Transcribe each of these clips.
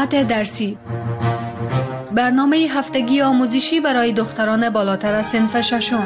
ساعت درسی، برنامه هفتگی آموزشی برای دختران بالاتر از صنف ششم.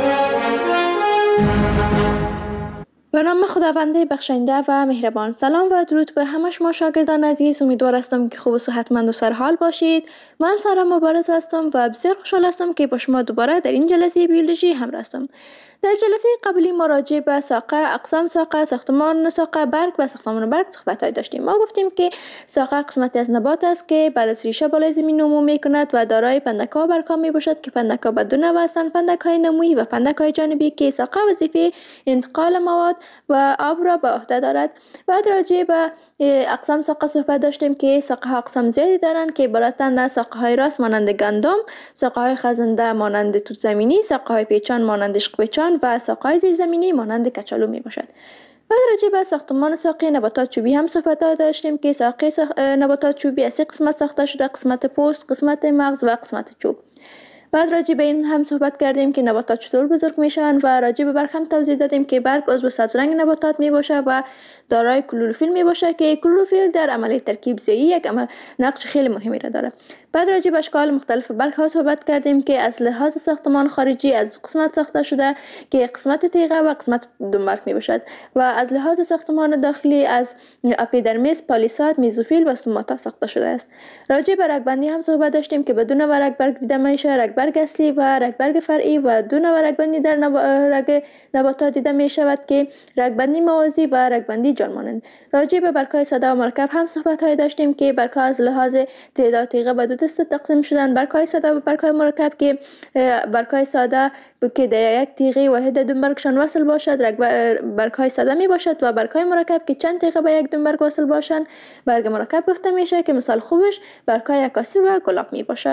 به نام خداوند بخشنده و مهربان. سلام و درود به همه شما شاگردان عزیز. امیدوار هستم که خوب و صحتمند و سرحال باشید. من سارا مبارز هستم و بسیار خوشحال هستم که با شما دوباره در این جلسه بیولوژی همراه هستم. در جلسه قبلی ما راجع به ساقه، اقسام ساقه، ساختمان ساقه، برگ و ساختمان برگ صحبت داشتیم. ما گفتیم که ساقه قسمتی از نبات است که بعد از ریشه بالای زمین نمو میکند و دارای پندک‌ها و برگ‌ها میباشد که پندک‌ها به دو نوع هستند: پندک‌های نمویی و پندک‌های جانبی که ساقه وظیفه انتقال مواد و آب را به عهده دارد. بعد راجع به اقسام ساقه صحبت داشتیم که ساقه ها اقسام زیادی دارند که عبارتند از ساقه های راست مانند گندم، ساقه های خزنده مانند توت زمینی، ساقه های پیچان مانند عشق پیچان و ساقه های زیرزمینی مانند کچالو می باشد. بعد راجع به ساختمان ساقه نباتات چوبی هم صحبت داشتیم که ساقه نباتات چوبی از 3 قسمت ساخته شده: قسمت پوست، قسمت مغز و قسمت چوب. بعد راجع به این هم صحبت کردیم که نباتات چطور بزرگ میشن و راجع به برگ هم توضیح دادیم که برگ عضو سبز رنگ نباتات می باشه و دارای کلروفیل می باشه که کلروفیل در عملیه ترکیب زایی یک نقش خیلی مهمی را داره. بعد راجع به اشکال مختلف برگ ها صحبت کردیم که از لحاظ ساختمان خارجی از 2 قسمت ساخته شده که قسمت تیغه و قسمت دنبرگ می باشد و از لحاظ ساختمان داخلی از اپیدرمیس، پالیساد، میزوفیل و استوماتا ساخته شده است. راجع به رگبندی هم صحبت داشتیم که بدون رگبرگ دیده میشه: رگبرگ اصلی و رگبرگ فرعی، و دو نوع رگبندی در رگ نباتات دیده می شود که رگبندی موازی و رگبندی جان مانند. راجع به برگ‌های ساده و مرکب هم صحبت داشتیم که برگ‌ها از لحاظ تعداد تیغه به 2 دسته تقسیم شدن: برگ‌های ساده و برگ‌های مرکب که برگ‌های ساده که در یک تیغه واحد دنبرگشان وصل باشد برگ‌های ساده می باشد و برگ‌های مرکب که چند تیغه به یک دنبرگ وصل باشند برگ مرکب گفته میشه که مثال خوبش برگ‌های عکاسی و گلاب می باشد.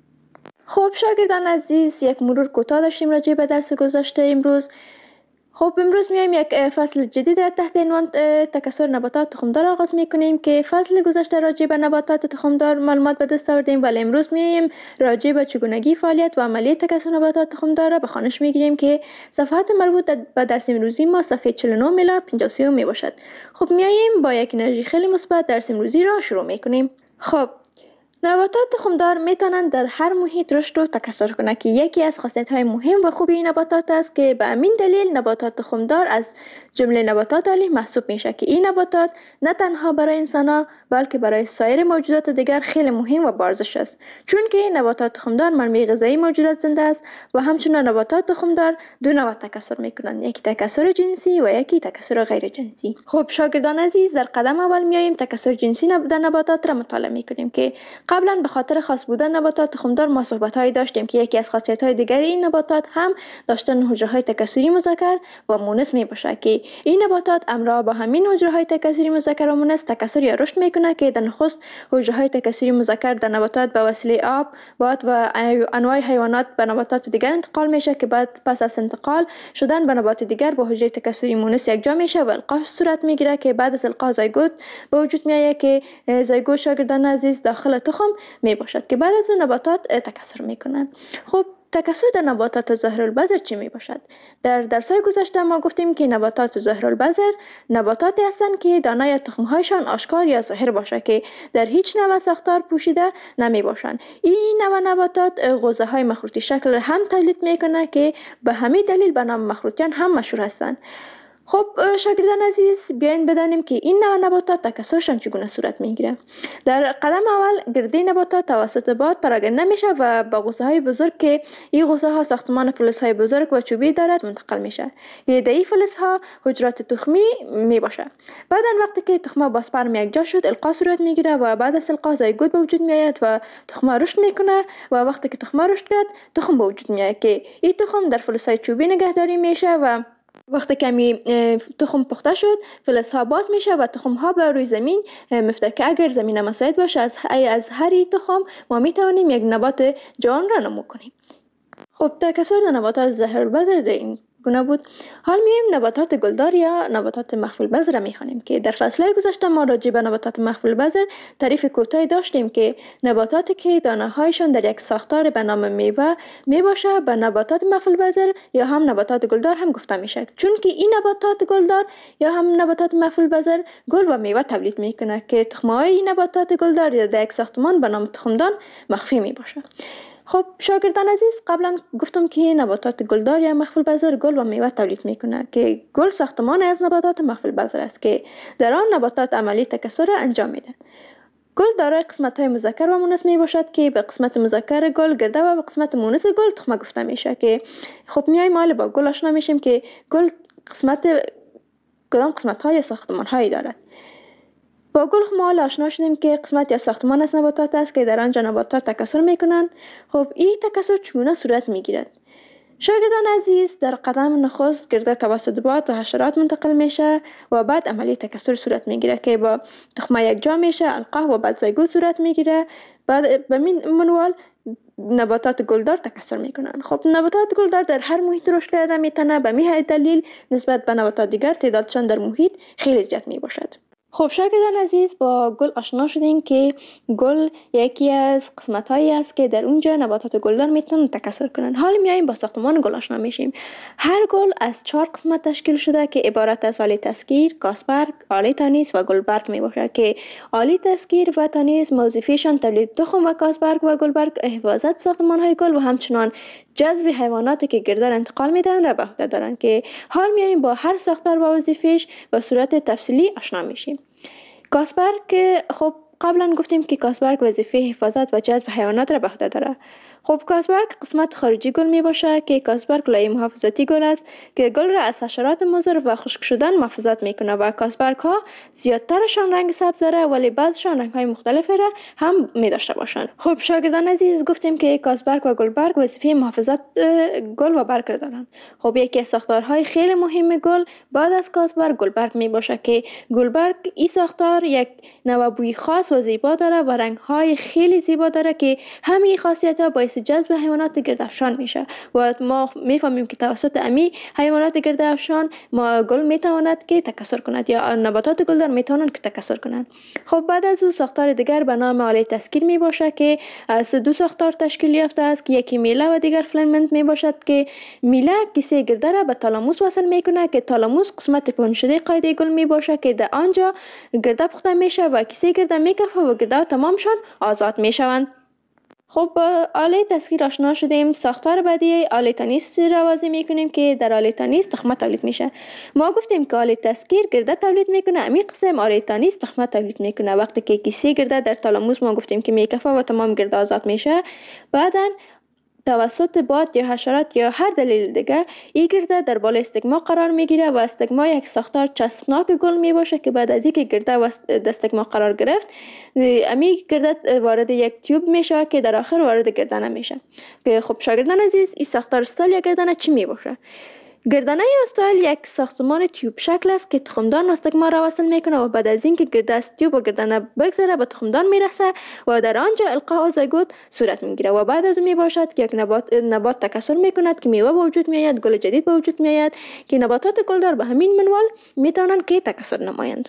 خب شاگردان عزیز، یک مرور کوتاه داشتیم راجع به درس گذشته امروز. خب امروز میایم یک فصل جدید تحت عنوان تکثر نباتات تخمدار آغاز میکنیم که فصل گذشته راجع به نباتات تخمدار معلومات به دست آوردیم، ولی امروز میایم راجع به چگونگی فعالیت و عملیه تکثر نباتات تخمدار را به خوانش میگیریم که صفحات مربوط به درس امروزی ما صفحه 49 الی 53 می باشد. خب میایم با یک انرژی خیلی مثبت درس امروزی را شروع میکنیم. خب نباتات تخمدار میتونند در هر محیط رشد و تکثر کنند که یکی از خاصیت‌های مهم و خوبی نباتات است که به همین دلیل نباتات تخمدار از جمله نباتات عالی محسوب میشه که این نباتات نه تنها برای انسان‌ها بلکه برای سایر موجودات دیگر خیلی مهم و بارزش است، چون که نباتات تخمدار منبع غذایی موجودات زنده است و همچنین نباتات تخمدار دو نوع تکثر میکنند: یکی تکثر جنسی و یکی تکثر غیر جنسی. خب شاگردان عزیز، در قدم اول میایم تکثر جنسی در نباتات را مطالعه میکنیم که قبلا به خاطر خاص بودن نباتات تخمدار ما صحبت‌هایی داشتیم که یکی از خاصیت‌های دیگر این نباتات هم داشتن حجره‌های تکثری مذکر و مؤنث میباشه که این نباتات همراه با همین حجره‌های تکثری مذکر و مؤنث تکثر یا رشد میکنه که در نخست حجره‌های تکثری مذکر در نباتات به وسیله آب، باد و انواع حیوانات به نباتات دیگر انتقال میشه که بعد پس از انتقال شدن به نبات دیگر با حجره تکثری مؤنث یکجا میشه و القاح صورت میگیره که بعد از القاح زایگوت به وجود میاد که زایگوت شاگردان عزیز داخل تخم می باشد که بعد از اون نباتات تکثر میکنن. خب تکثر در نباتات ظاهرالبذر چی می باشد؟ در درس‌های گذشته ما گفتیم که نباتات ظاهرالبذر نباتاتی هستند که دانه یا تخم‌هایشان آشکار یا ظاهر باشه که در هیچ نوع ساختار پوشیده نمی باشند. این نوع نباتات غوزه‌های مخروطی شکل هم تولید میکنه که به همین دلیل به نام مخروطیان هم مشهور هستند. خب شاگردان عزیز، بیاین بدانیم که این نوع نباتات تکثرشان چگونه صورت میگیره. در قدم اول گرده نباتات توسط باد پراکنده میشه و با غوزه‌های بزرگ که این غوزه‌ها ساختمان فلزهای بزرگ و چوبی دارد منتقل میشه. گرده این فلزها حجرات تخمی میباشه. بعدا وقتی که تخمه با اسپرم یکجا شد القاح صورت میگیره و بعد از القاح زایگوت به وجود میآید و تخمه رشد میکنه و وقتی که تخمه رشد کرد تخم به وجود میاد که این تخم در فلزهای چوبی نگهداری میشه و وقتی کمی تخم پخته شد فلزها باز میشه و تخمها به روی زمین میفته که اگر زمین مساعد باشه از هر تخم ما میتوانیم یک نبات جوان را نمو کنیم. خب تکثر نباتات ظاهرالبذر در این گونه بود. حال میایم نباتات گلدار یا نباتات مخفی البذر میخوانیم که در فصلهای گذشته ما راجع به نباتات مخفی البذر تعریف کوتاهی داشتیم که نباتاتی که دانه هایشان در یک ساختار به نام میوه میباشه به نباتات مخفی البذر یا هم نباتات گلدار هم گفته میشه، چون که این نباتات گلدار یا هم نباتات مخفی البذر گل و میوه تولید میکنه که تخمهای این نباتات گلدار در یک ساختمان به نام تخمدان مخفی میباشه. خب شاگردان عزیز، قبلا گفتم که نباتات گلدار یا مخفی البذر گل و میوه تولید میکنه که گل ساختمان از نباتات مخفی البذر است که در آن نباتات عملی تکثر را انجام میده. گل دارای قسمت‌های مذکر و مؤنث می باشد که به قسمت مذکر گل گرده و به قسمت مؤنث گل تخمه گفته میشه که خب میایم حالا با گل آشنا میشیم که گل کدام قسمت‌های یا ساختمان‌هایی دارد. با گل ما آشنا شدیم که قسمت یا ساختمان از نباتات است که در آنجا نباتات تکثر میکنند. خب این تکثر چگونه صورت میگیرد؟ شاگردان عزیز، در قدم نخست گرده توسط باد و حشرات منتقل میشه و بعد عملی تکثر صورت میگیره که با تخمه یک جا میشه، القاح و بعد زایگوت صورت میگیره. بعد به منوال نباتات گلدار تکثر میکنن. خب نباتات گلدار در هر محیط رشد کرده میتونه، به همین دلیل نسبت به نباتات دیگر تعدادشان در محیط خیلی زیاد میباشد. خب شاگردان عزیز، با گل آشنا شدیم که گل یکی از قسمت‌هایی است که در اونجا نباتات گلدار میتونن تکثر کنن. حالا میایم با ساختمان گل آشنا میشیم. هر گل از 4 قسمت تشکیل شده که عبارت از آله تسکیر، کاسبرگ، آله تانیس و گلبرگ میباشد که آله تسکیر و تانیس وظیفه‌شان تولید تخم و کاسبرگ و گلبرگ حفاظت ساختمان‌های گل و همچنان جذب حیواناتی که گردار انتقال میدن را به عهده دارند که حال میایم با هر ساختار و وظیفه‌اش به صورت تفصیلی آشنا میشیم. کاسبرگ، خب قبلا گفتیم که کاسبرگ وظیفه حفاظت و جذب حیوانات را به عهده داره. خب کاسبرگ قسمت خارجی گل می باشه که کاسبرگ لایه محافظتی گل است که گل را از حشرات مضر و خشک شدن محافظت میکنه و کاسبرگ ها زیادترشان رنگ سبز داره ولی بعضشان رنگ های مختلفی را هم می داشته باشند. خب شاگردان عزیز، گفتیم که کاسبرگ و گلبرگ وظیفه محافظت گل و برگ دارند. خب یکی از ساختارهای خیلی مهم گل بعد از کاسبرگ گلبرگ می باشه که گلبرگ این ساختار یک نوع بوی خاص و زیبا داره و رنگ های خیلی زیبا داره که همین خاصیت ها باعث جذب حیوانات گردافشان میشه و ما میفهمیم که توسط امی حیوانات گردافشان ما گل میتواند که تکثر کند یا نباتات گلدار میتوانند که تکثر کنند. خب بعد از او ساختار دیگر به نام آله تسکیر می باشه که از 2 ساختار تشکیل یافته است که یکی میله و دیگر فیلامنت می باشد که میله کیسه گرده را به تالاموس وصل میکنه که تالاموس قسمت پنجشده قاعده گل می باشه که در آنجا گرده پخته میشه و کیسه گرده میکفه و گرده تمامشان آزاد میشوند. خب با آله تسکیر آشنا شدیم. ساختار بعدی آله تانیس را واضح میکنیم که در آله تانیس تخمه تولید میشه. ما گفتیم که آله تسکیر گرده تولید میکنه، همین قسم آله تانیس تخمه تولید میکنه. وقتی که کیسه گرده در تالاموس ما گفتیم که میکفه و تمام گرده آزاد میشه، بعداً توسط باد یا حشرات یا هر دلیل دیگه این گرده در بالای استگما قرار میگیره و استگما یک ساختار چسبناک گل می باشه که بعد از اینکه گرده و استگما قرار گرفت امی گرده وارد یک تیوب میشه که در آخر وارد گردنه میشه. که خب شاگردان عزیز، این ساختار استایل یا گردنه چی می باشه؟ گردنه استایل یک ساختمان تیوب شکل است که تخمدان و استگما را وصل میکنه و بعد از اینکه گرده از تیوب و گردنه بگذره به تخمدان میرسه و در آنجا القاح و زایگوت صورت میگیره و بعد از اون میباشد که یک نبات تکثر میکند که میوه به وجود میآید، گل جدید به وجود میآید که نباتات گلدار به همین منوال میتوانند که تکثر نمایند.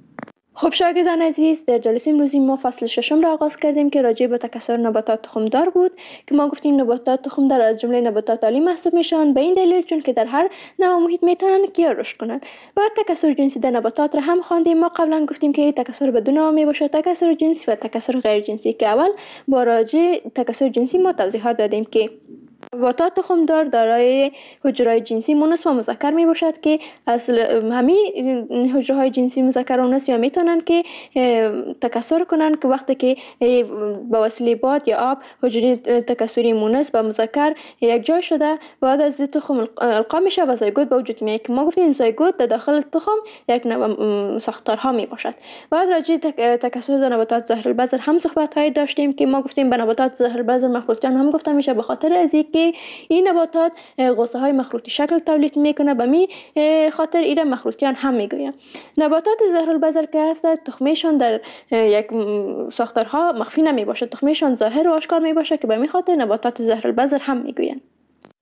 خب شاگردان عزیز، در جلسه امروزی ما فصل 6 را آغاز کردیم که راجع به تکثر نباتات تخمدار بود که ما گفتیم نباتات تخمدار از جمله نباتات عالی محسوب میشن به این دلیل چون که در هر نوع محیط میتونن که رشد کنن. بعد تکثر جنسی در نباتات را هم خواندیم. ما قبلا گفتیم که تکثر به دو نوع میباشه، تکثر جنسی و تکثر غیر جنسی که اول با راجع تکثر جنسی ما توضیحات دادیم که نباتات تخمدار دارای حجره‌های جنسی مؤنث و مذکر می باشد که اصل همین حجره‌های جنسی مذکر و مؤنث یا میتونن که تکثر کنن که وقتی که با وسیله باد یا آب حجره تکثری مؤنث و مذکر یک جای شده بعد از تخم القا میشه و زایگوت به وجود میاد که ما گفتیم زایگوت در داخل تخم یک ساختارها می باشد. بعد راجع تکثر در نباتات ظاهر البذر هم صحبت های داشتیم که ما گفتیم به نباتات ظاهر البذر مخروطیان هم گفته میشه به خاطر از که این نباتات غصه های مخروطی شکل تولید میکنه، به می خاطر ایره مخروطیان هم میگویم. نباتات ظاهر البذر که هست تخمشان در یک ساختارها مخفی نمی باشه، تخمشان ظاهر و آشکار می باشه که به می خاطر نباتات ظاهر البذر هم میگوین.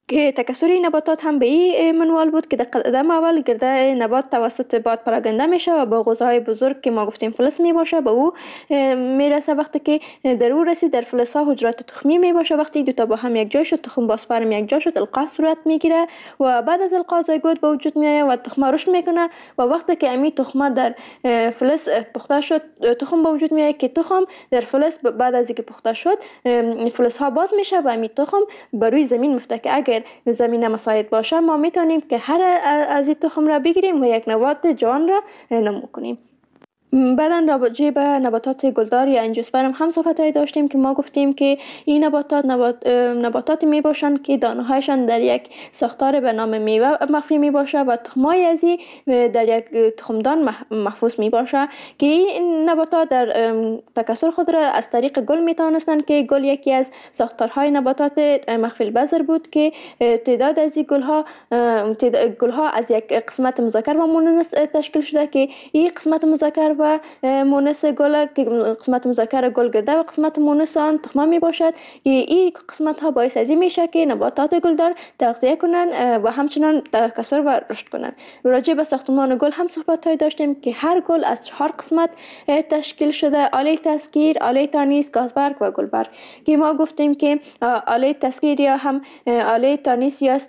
که تکثر نباتات هم به این منوال بود که در قدم اول گرده نبات توسط باد پراگنده میشه و با غوزهای بزرگ که ما گفتیم فلز می باشه به او میرسه. وقتی که در او رسید در فلز ها حجرات تخمی می باشه. وقتی دو تا با هم یک جای شد، تخم با سپرم یک جای شد، القاح صورت میگیره و بعد از القاح زایگوت به وجود میاد و تخم رشد میکنه و وقتی که امی تخم در فلز پخته شد تخم به وجود میاد که تخم در فلز بعد از اینکه پخته شد فلز ها باز میشه و امی تخم بر روی زمین میفته که اگر زمین مساعد باشه ما میتونیم که هر از این تخم را بگیریم و یک نبات جوان را نمو کنیم. بعدا راجع به نباتات گلدار یا انجیوسپرم هم صحبت‌هایی داشتیم که ما گفتیم که این نباتات می باشند که دانه‌هایشان در یک ساختار به نام میوه مخفی می باشه و تخمای از این در یک تخمدان محفوظ می باشه که این نباتات در تکثر خود را از طریق گل می توانستند که گل یکی از ساختارهای نباتات مخفی البذر بود که تعداد از این گلها از یک قسمت مذکر و مؤنث تشکیل شده که این قسمت مذکر و مونس گل که قسمت مذکر گل گرده و قسمت مونس آن تخمه می باشد. این قسمت ها باعث از این میشه که نباتات گلدار تغذیه کنن و همچنان تکثر و رشد کنن. راجع به ساختمان گل هم صحبت های داشتیم که هر گل از 4 قسمت تشکیل شده: آله تسگیر، آله تانیس، گازبرگ و گلبرگ که ما گفتیم که آله تسگیر یا هم آله تانیس یا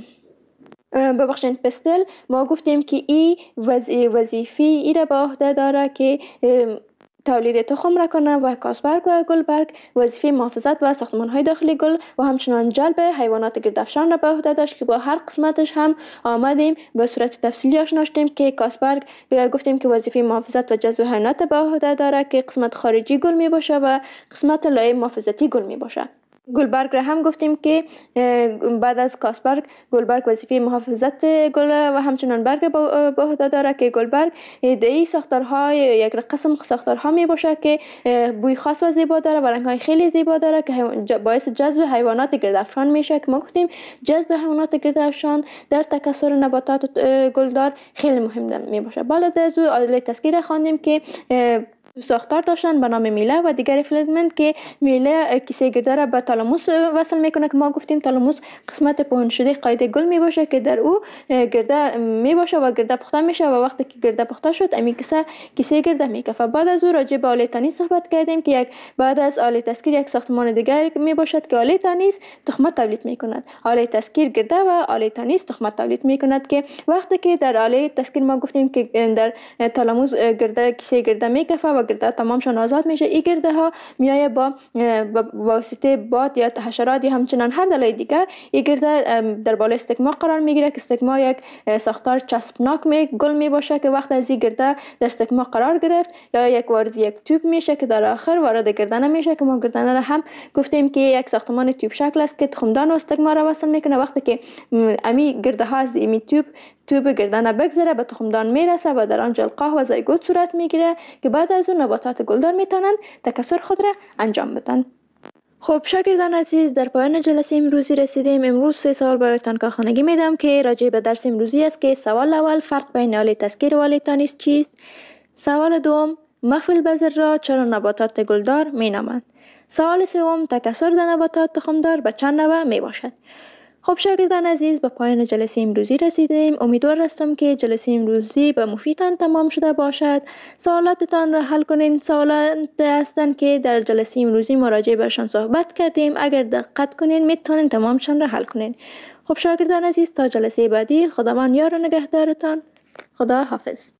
پستل ما گفتیم که این وظیفه ای را به عهده داره که تولید تخم را کنه و گازبرگ و گلبرگ وظیفه محافظت و ساختمان های داخلی گل و همچنان جلب حیوانات گردافشان را به عهده داشت که با هر قسمتش هم آمدیم به صورت تفصیلی آشنا شدیم که گازبرگ گفتیم که وظیفه محافظت و جذب حیوانات به عهده داره که قسمت خارجی گل می باشه و قسمت لایه محافظتی گل می باشه. گلبرگ را هم گفتیم که بعد از گازبرگ گلبرگ وظیفه محافظت گل و همچنان برگ به عهده داره که گلبرگ ایده‌ای ساختارهای یک قسم ساختارها می باشه که بوی خاص و زیبا داره و رنگ‌های خیلی زیبا داره که باعث جذب حیوانات گردافشان میشه که ما گفتیم جذب حیوانات گردافشان در تکثر نباتات گلدار خیلی مهم می باشه. بعد از او آله تسگیر خواندیم که ساختار داشتن به نام میله و دیگر فیلمنت که میله کیسه گرده را به تالاموس وصل میکنه که ما گفتیم تالاموس قسمت پهن شده قاعده گل می باشه که در او گرده می باشه و گرده پخته میشه و وقتی که گرده پخته شد امی کیسه گرده میکفه. بعد از او راجع به آله تانیس صحبت کردیم که بعد از آله تسگیر یک ساختمان دیگر می باشد که آله تانیس تخمه تولید میکند. آله تسگیر گرده و آله تانیس تخمه تولید میکند که وقتی که در آله تسگیر ما گفتیم که در تالاموس گرده کیسه گرده میکفه و گرده تمامشان آزاد میشه. این گرده ها میایه با واسطه باد یا حشرات یا همچنان هر دلایل دیگر این گرده در بالای استکما قرار میگیره که استکما یک ساختار چسبناک گل می باشه که وقت از این گرده در استکما قرار گرفت یا یک وارد یک توپ میشه که در آخر وارد گردنه میشه که ما گردنه را هم گفتیم که یک ساختمان توپ شکل است که تخمدان و استکما را وصل میکنه. وقتی که امی گرده ها از امی توپ گردنه بگذره به تخمدان میرسه و در آنجا القاح و زایگوت صورت میگیره که بعد از اون نباتات گلدار میتونن تکثر خود را انجام بدن. خب شاگردان عزیز، در پایان جلسه امروزی رسیدیم. امروز 3 سوال برایتان کارخانگی میدم که راجع به درس امروزی است که سوال اول فرق بین آله تسگیر و آله تانیس چیست؟ سوال دوم مخفی البذر را چرا نباتات گلدار مینامند؟ سوال سوم تکثر در نباتات تخمدار به چند نوع می باشد؟ خب شاگردان عزیز، به پایان جلسه امروزی رسیدیم. امیدوار هستم که جلسه امروزی به مفیدتان تمام شده باشد. سوالاتتان را حل کنین. سوالات هستند که در جلسه امروزی مراجعه بهشان صحبت کردیم. اگر دقت کنین میتونین تمامشان را حل کنین. خب شاگردان عزیز، تا جلسه بعدی خداوند یار و نگهدارتان. خدا حافظ.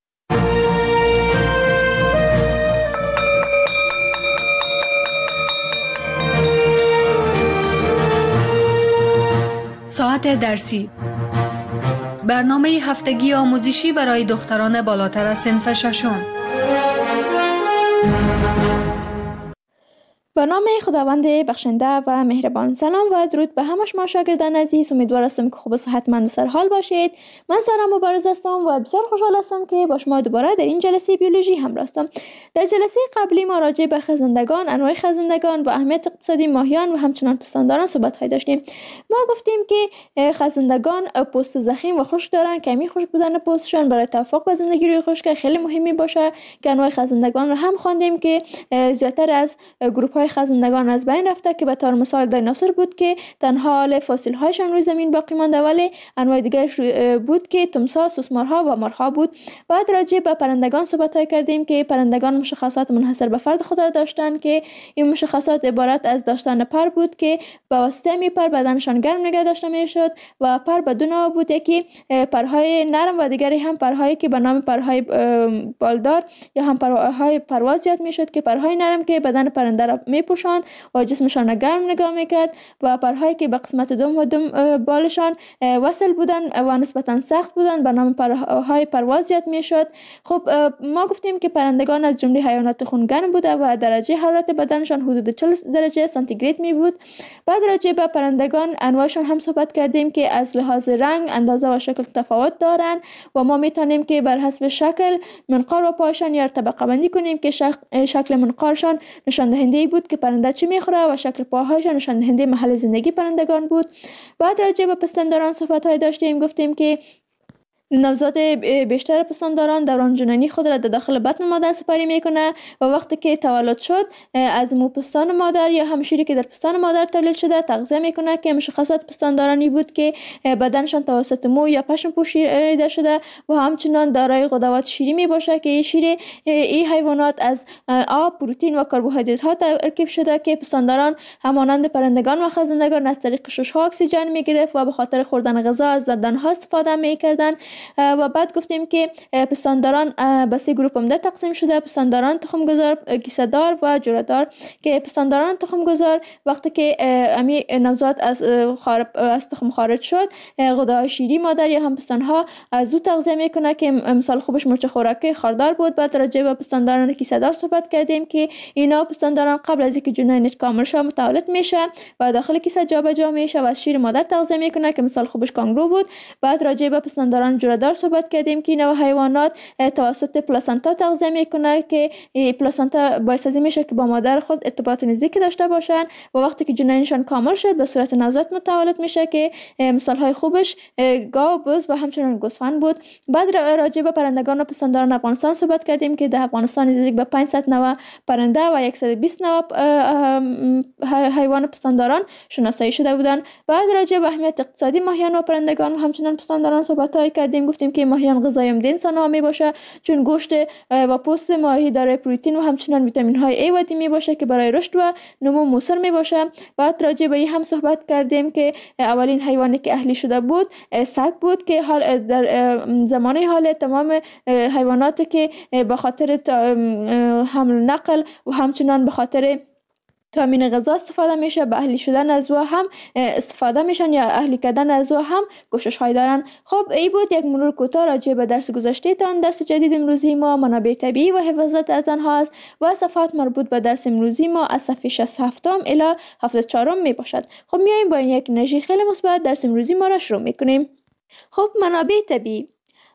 ساعت درسی، برنامه هفتگی آموزشی برای دختران بالاتر از صنف ششم. به نام خداوند بخشنده و مهربان. سلام و درود به همه شما شاگردان عزیز. امیدوار هستم که خوب و صحتمند و سرحال باشید. من سارا مبارز هستم و بسیار خوشحال هستم که با شما دوباره در این جلسه بیولوژی همراه هستم. در جلسه قبلی ما راجع به خزندگان، انواع خزندگان و اهمیت اقتصادی ماهیان و همچنان پستانداران صحبت داشتیم. ما گفتیم که خزندگان پوست ضخیم و خشک دارند که همین خشک بودن پوستشان برای توافق با زندگی روی خشک خیلی مهمی باشه که انواع خزندگان رو هم خواندیم که زیاتر از گروه های خزندگان از بین رفته که به طور مثال دایناسور بود که تنها حال فسیل هایشان روی زمین باقی مانده، ولی انواع دیگر بود که تمساح، سوسمارها و مارها بود. بعد راجع به پرندگان صحبت کردیم که پرندگان مشخصات منحصر به فرد خود را داشتند که این مشخصات عبارت از داشتن پر بود که به واسطه می پر بدنشان گرم نگه داشته می شد و پر به دو نوع بود، یکی پرهای نرم و دیگری هم پرهایی که به نام پرهای بالدار یا هم پرهای پرواز یاد می شد که پرهای نرم که بدن پرنده را می پوشاند و جسمشان را گرم نگاه می کرد و پرهایی که به قسمت دم و دم بالشان وصل بودند و نسبتا سخت بودند به نام پرهای پرواز یاد می شد. خب ما گفتیم که پرندگان از جمله حیوانات خونگرم بوده و درجه حرارت بدنشان حدود 40 درجه سانتیگراد می بود. بعد راجع به پرندگان انواعشان هم صحبت کردیم که از لحاظ رنگ، اندازه و شکل تفاوت دارند و ما میتونیم که بر حسب شکل منقار و پایشان یا طبقه بندی کنیم که شکل منقارشان نشان دهنده بود که پرنده چی میخوره و شکل پاهایشان نشان دهنده محل زندگی پرندگان بود. بعد راجع به پستانداران صحبت های داشتیم، گفتیم که نوزاد بیشتر پستانداران دوران جنینی خود را در داخل بطن مادر سپری میکنه و وقتی که تولد شد از مو پستان مادر یا هم شیری که در پستان مادر تولید شده تغذیه میکنه که مشخصات پستاندارانی بود که بدنشان توسط مو یا پشم پوشیده شده و همچنان دارای غدوات شیری می باشه که این حیوانات از آب، پروتئین و کربوهیدرات ها ترکیب شده که پستانداران همانند پرندگان و خزندگان از طریق ششها اکسیژن میگرفت و به خاطر خوردن غذا از دندانها استفاده میکردند. و بعد گفتیم که پستانداران به سه گروه عمده تقسیم شده: پستانداران تخمگذار، کیسه دار و جوره دار. که پستانداران تخمگذار وقتی که امی نوزاد از تخم خارج شد، غده‌های شیری مادر یا هم پستانها از او تغذیه میکنه که مثال خوبش مرچ خوراکی خاردار بود. بعد راجع به پستانداران کیسه دار صحبت کردیم که اینا پستانداران قبل از اینکه جنینش کامل شه متولد میشه و داخل کیسه جابجا میشه و از شیر مادر تغذیه میکنه که مثال خوبش کانگورو بود. بعد راجع به پستانداران جوره دار صحبت کردیم که اینا حیوانات توسط پلاسنتا تغذیه میکنه که پلاسنتا باعث از این میشه که با مادر خود ارتباط نزدیک داشته باشن و وقتی که جنینشان کامل شد به صورت نوزاد متولد میشه که مثال های خوبش گاو، بز و همچنین گوسفند بود. بعد راجع به پرندگان و پستانداران افغانستان صحبت کردیم که در افغانستان نزدیک به 500 نوع پرنده و 120 نوع حیوان پستانداران شناسایی شده بودند. بعد راجع به اهمیت اقتصادی ماهیان و پرندگان و همچنین پستانداران صحبت کردیم. گفتیم که ماهیان غذای عمده انسان‌ها می باشه چون گوشت و پوست ماهی دارای پروتئین و همچنین ویتامین های A و D می باشه که برای رشد و نمو موثر می باشه. بعد راجع به این هم صحبت کردیم که اولین حیوانی که اهلی شده بود سگ بود که حال در زمانه حال تمام حیواناتی که به خاطر حمل و نقل و همچنین به خاطر تامین غذا استفاده میشه به اهلی شدن از او هم استفاده میشن یا اهلی کردن از او هم کوشش های دارن. خب این بود یک مرور کوتاه راجع به درس گذشته تان. درس جدید امروزی ما منابع طبیعی و حفاظت از آنها است و صفحات مربوط به درس امروزی ما از صفحه 67 الی 74 می باشد. خب میایم با یک انرژی خیلی مثبت درس امروزی ما را شروع میکنیم. خب منابع طبیعی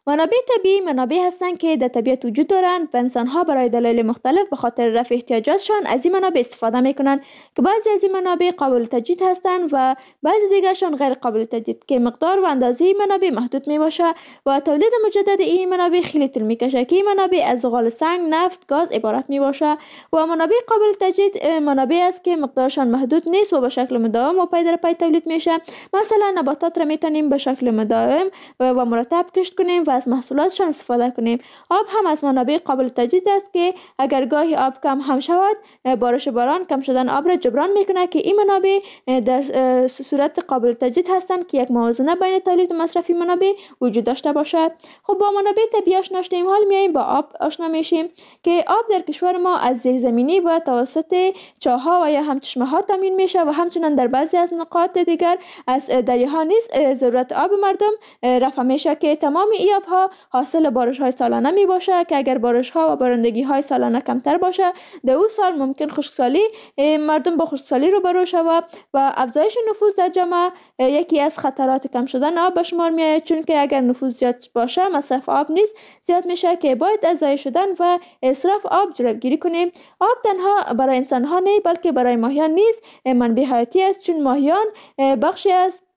منابع هستند که در طبیعت وجود دارند و انسان‌ها برای دلایل مختلف به خاطر رفع احتیاجاتشان از این منابع استفاده می‌کنند که بعضی از این منابع قابل تجدید هستند و بعضی دیگرشان غیر قابل تجدید که مقدار و اندازه این منابع محدود میباشه و تولید مجدد این منابع خیلی طول میکشه که این منابع از زغال سنگ، نفت، گاز عبارت میباشه و منابع قابل تجدید منابع است که مقدارشان محدود نیست و به شکل مداوم و پی در پی تولید میشه. مثلا نباتات را میتونیم به شکل مداوم و مرتب کشت کنیم و از محصولاتشان استفاده کنیم. آب هم از منابع قابل تجدید است که اگر گاهی آب کم هم شود، بارش باران کم شدن آب را جبران میکنه که این منابع در صورت قابل تجدید هستند که یک موازنه بین تولید و مصرف منابع وجود داشته باشد. خب با منابع طبیعی آشنا شدیم، حال میایم با آب آشنا میشیم که آب در کشور ما از زیرزمینی و توسط چاه‌ها و یا هم چشمه‌ها تامین میشه و همچنین در بعضی از نقاط دیگر از دریاها نیز ضرورت آب مردم رفع میشه که تمام این آبها حاصل بارش‌های سالانه می باشه که اگر بارش‌ها و بارندگی‌های سالانه کمتر باشه در اون سال ممکن خشکسالی مردم با خشکسالی روبرو شود و افزایش نفوذ در جامعه یکی از خطرات کم شدن آب به شمار میاد، چون که اگر نفوذ زیاد باشه مصرف آب نیز زیاد میشه که باید از ضایع شدن و اسراف آب جلوگیری کنیم. آب تنها برای انسان‌ها نه بلکه برای ماهیان نیز منبع حیاتی است، چون ماهیان بخشی از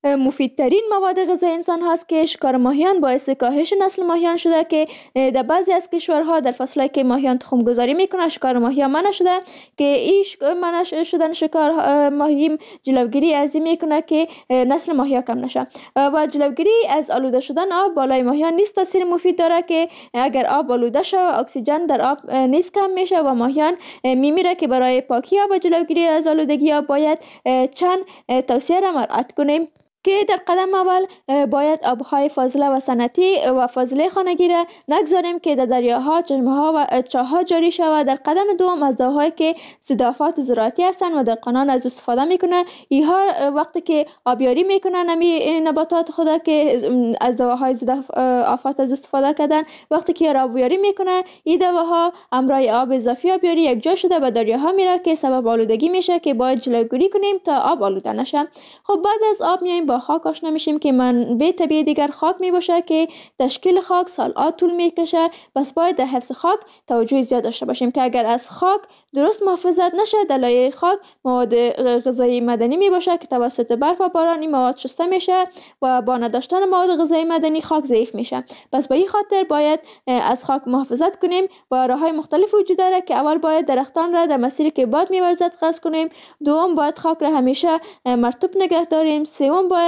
مفیدترین مواد غذایی انسان هاست که شکار ماهیان باعث کاهش نسل ماهیان شده که در بعضی از کشورها در فصلی که ماهیان تخم گذاری میکنه شکار ماهیان منع شده که این منع شدن شکار ماهی جلوگیری از این میکنه که نسل ماهیان کم نشه و جلوگیری از آلوده شدن آب بالای ماهیان نیست تاثیر مفید داره که اگر آب آلوده شه اکسیژن در آب نیست کم میشه و ماهیان میمیره که برای پاکی آب و جلوگیری از آلودگی آب باید چند توصیه را مراعات کنیم که در قدم اول باید آبهای فاضله و صنعتی و فاضله خانگی را نگذاریم که در دریاها، چشمه‌ها و چاه‌ها جاری شود. در قدم دوم از دواهایی که ضد آفات زراعتی هستند و دهقانان از استفاده میکنه اینها وقتی که آبیاری میکنن نباتات خدا که از دواهای ضد آفات از استفاده کردن وقتی که آبیاری میکنه این دواها همراه آب اضافی آبیاری یک جا شده به دریاها میره که سبب آلودگی میشه که باید جلوگیری کنیم تا آب آلوده نشه. خب بعد از آب میایم با خاک آشنا میشیم که منبع طبیعی دیگر خاک میباشه که تشکیل خاک سال‌ها طول میکشه. پس باید در حفظ خاک توجه زیاد داشته باشیم که اگر از خاک درست محافظت نشه در لایه خاک مواد غذایی معدنی میباشه که توسط برف و باران این مواد شسته میشه و با نداشتن مواد غذایی معدنی خاک ضعیف میشه. پس به این خاطر باید از خاک محافظت کنیم و راههای مختلف وجود داره که اول باید درختان را در مسیری که باد میورزد قطع کنیم، دوم باید خاک را همیشه مرطوب نگه داریم، سوم باید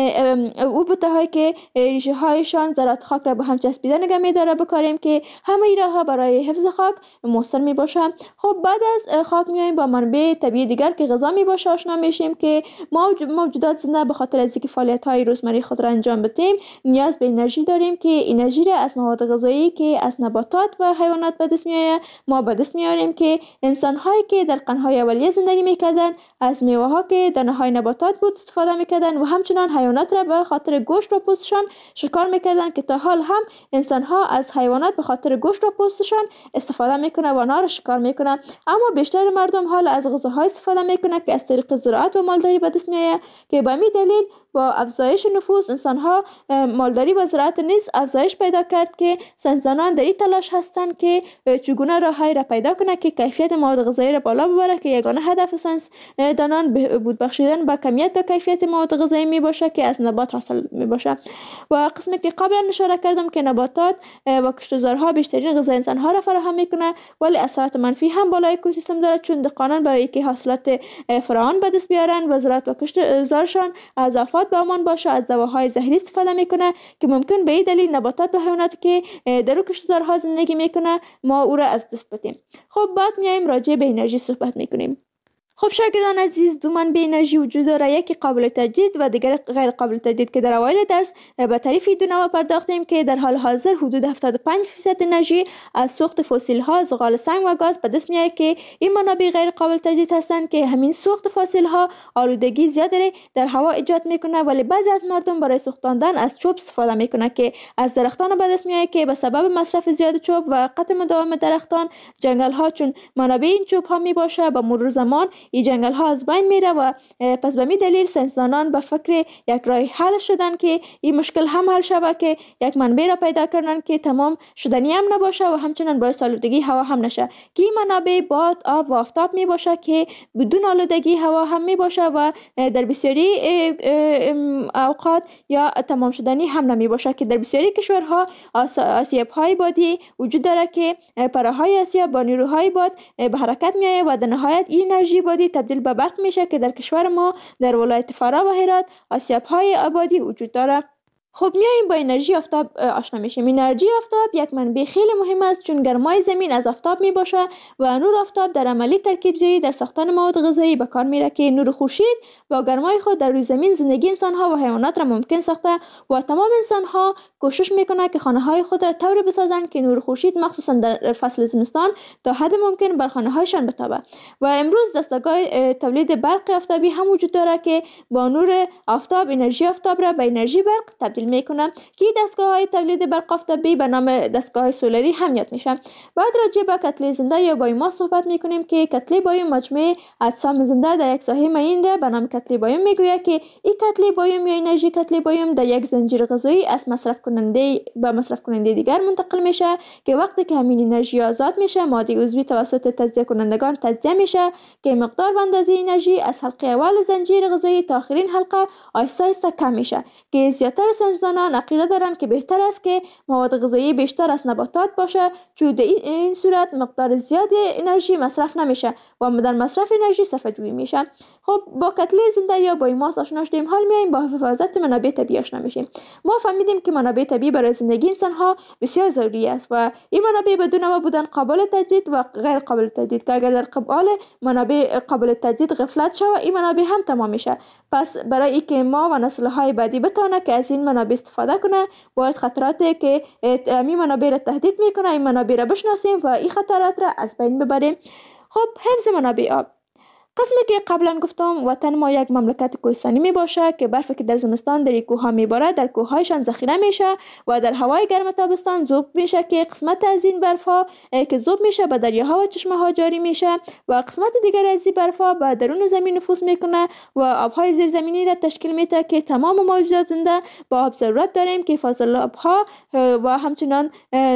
او بوته‌هایی که ریشه هایشان ذرات خاک را به هم چسبیده نگه می‌داره بکاریم که همه این راه‌ها برای حفظ خاک مؤثر میباشه. خب بعد از خاک میایم با منبع طبیعی دیگر که غذا میباشه آشنا میشیم که موجودات زنده به خاطر از اینکه فعالیت‌های روزمره خود را انجام بدیم نیاز به انرژی داریم که انرژی را از مواد غذایی که از نباتات و حیوانات به دست میآید ما به دست میاریم که انسان‌هایی که در قرن‌های اولیه زندگی میکردن از میوه‌ها که دانه‌های نباتات بود استفاده میکردن و همچنان حیوانات را به خاطر گوشت و پوستشان شکار میکردن که تا حال هم انسان ها از حیوانات به خاطر گوشت و پوستشان استفاده میکنه و آنها را شکار میکنه. اما بیشتر مردم حال از غذاهای استفاده میکنه که از طریق زراعت و مالداری به دست میآید که به همین دلیل با افزایش نفوس انسان ها مالداری و زراعت نیز افزایش پیدا کرد که ساینسدانان در این تلاش هستند که چگونه راههایی را پیدا کنه که کیفیت مواد غذایی را بالا ببره که یگانه هدف ساینسدانان بهبود بخشیدن به کمیت و کیفیت مواد غذایی می باشه که از نبات حاصل می باشه. و قسمی که قبلا اشاره کردم که نباتات و کشتزارها بیشترین غذای انسان ها را فراهم میکنه ولی اثرات منفی هم بالای اکوسیستم داره چون دهقانان برای اینکه حاصلات فراوان به دست بیارن و زراعت و کشتزارشان از آفات به امان باشه از دواهای زهری استفاده میکنه که ممکن به این دلیل نباتات و حیواناتی که در کشتزارها زندگی میکنه ما او را از دست بدیم. خب بعد میایم راجع به انرژی صحبت میکنیم. خب شاگردان عزیز دو منبع انرژی وجود داره یکی قابل تجدید و دیگر غیر قابل تجدید که در اوایل درس به تعریف دو نوع پرداختیم که در حال حاضر حدود 75% انرژی از سوخت فسیل ها زغال سنگ و گاز به دست میاد که این منابع غیر قابل تجدید هستند که همین سوخت فسیل ها آلودگی زیادی در هوا ایجاد میکنه ولی بعضی از مردم برای سوختاندن از چوب استفاده میکنه که از درختان به دست میاد که به سبب مصرف زیاد چوب و قطع مداوم درختان جنگل ها چون منابع این چوب ها می باشه به مرور زمان این جنگل ها از بین میره و پس به می دلیل ساینسدانان به فکر یک راه حل شدن که این مشکل هم حل شود که یک منبع را پیدا کردن که تمام شدنی هم نباشه و همچنان باعث آلودگی هوا هم نشه که این منابع باد، آب و آفتاب می باشه که بدون آلودگی هوا هم می باشه و در بسیاری اوقات یا تمام شدنی هم نمی باشه که در بسیاری کشورها آسیاب های بادی وجود داره که پرههای آسیاب با نیروهای باد به حرکت می آید و در نهایت این انرژی بادی تبدیل به برق میشه که در کشور ما در ولایت فرا و هرات آسیاب های آبادی وجود داره. خب میایم با انرژی آفتاب آشنا میشیم. انرژی آفتاب یک منبع خیلی مهم است چون گرمای زمین از آفتاب می باشه و نور آفتاب در عملی ترکیب‌زایی در ساختن مواد غذایی به کار میره که نور خورشید با گرمای خود در روی زمین زندگی انسان ها و حیوانات را ممکن ساخته و تمام انسان ها کوشش میکنه که خانه های خود را طوری بسازند که نور خورشید مخصوصا در فصل زمستان تا حد ممکن بر خانه هایشان بتابه. و امروز دستگاه تولید برق آفتابی هم وجود داره که با نور آفتاب انرژی آفتاب را به انرژی برق تبدیل میکنه که دستگاه‌های تولید برق آفتابی به نام دستگاه سولری هم یاد میشه. بعد راجع به کتله زنده یا بایوماس صحبت میکنیم که کتله بایوم مجموعه اجسام زنده در یک ساحه معین را به نام کتله بایوم میگوید که این کتله بایوم یا انرژی کتله بایوم در یک زنجیر غذایی از مصرف کننده به مصرف کننده دیگر منتقل میشه که وقتی که همین انرژی آزاد میشه ماده عضوی توسط تجزیه کنندگان تجزیه میشه که مقدار و اندازه انرژی از حلقه اول زنجیر غذایی تا آخرین حلقه آهسته آهسته کم میشه که زیاتر ساینسدانان عقیده دارند که بهتر است که مواد غذایی بیشتر از نباتات باشه چون در این صورت مقدار زیاد انرژی مصرف نمیشه و در مصرف انرژی صرفه‌جویی میشه. خب با کتله زنده یا بایوماس آشنا شدیم، حال میایم با حفاظت منابع طبیعی آشنا میشیم. ما فهمیدیم که منابع طبیعی برای زندگی انسان ها بسیار ضروری است و این منابع بدون ما بودن قابل تجدید و غیر قابل تجدید که اگر در قبال منابع قابل تجدید غفلت شود این منابع هم تمام میشه. پس برای اینکه ما و نسل های بعدی بتونه که از این منابع استفاده کنه باید خطراتی که این منابع را تهدید میکنه این منابع را بشناسیم و این خطرات را از بین ببریم. خب حفظ منابع آب. قسمی که قبلا گفتم وطن ما یک مملکت کوهستانی می باشه که برفی که در زمستان در کوه ها می باره در کوه هایشان ذخیره میشه و در هوای گرم تابستان ذوب میشه که قسمت از این برف ها که ذوب میشه به دریاها و چشمه ها جاری میشه و قسمت دیگر از این برف ها به درون زمین نفوذ میکنه و آبهای زیرزمینی را تشکیل میده که تمام موجودات زنده با آب ضرورت داریم که فاضل آبها و همچنان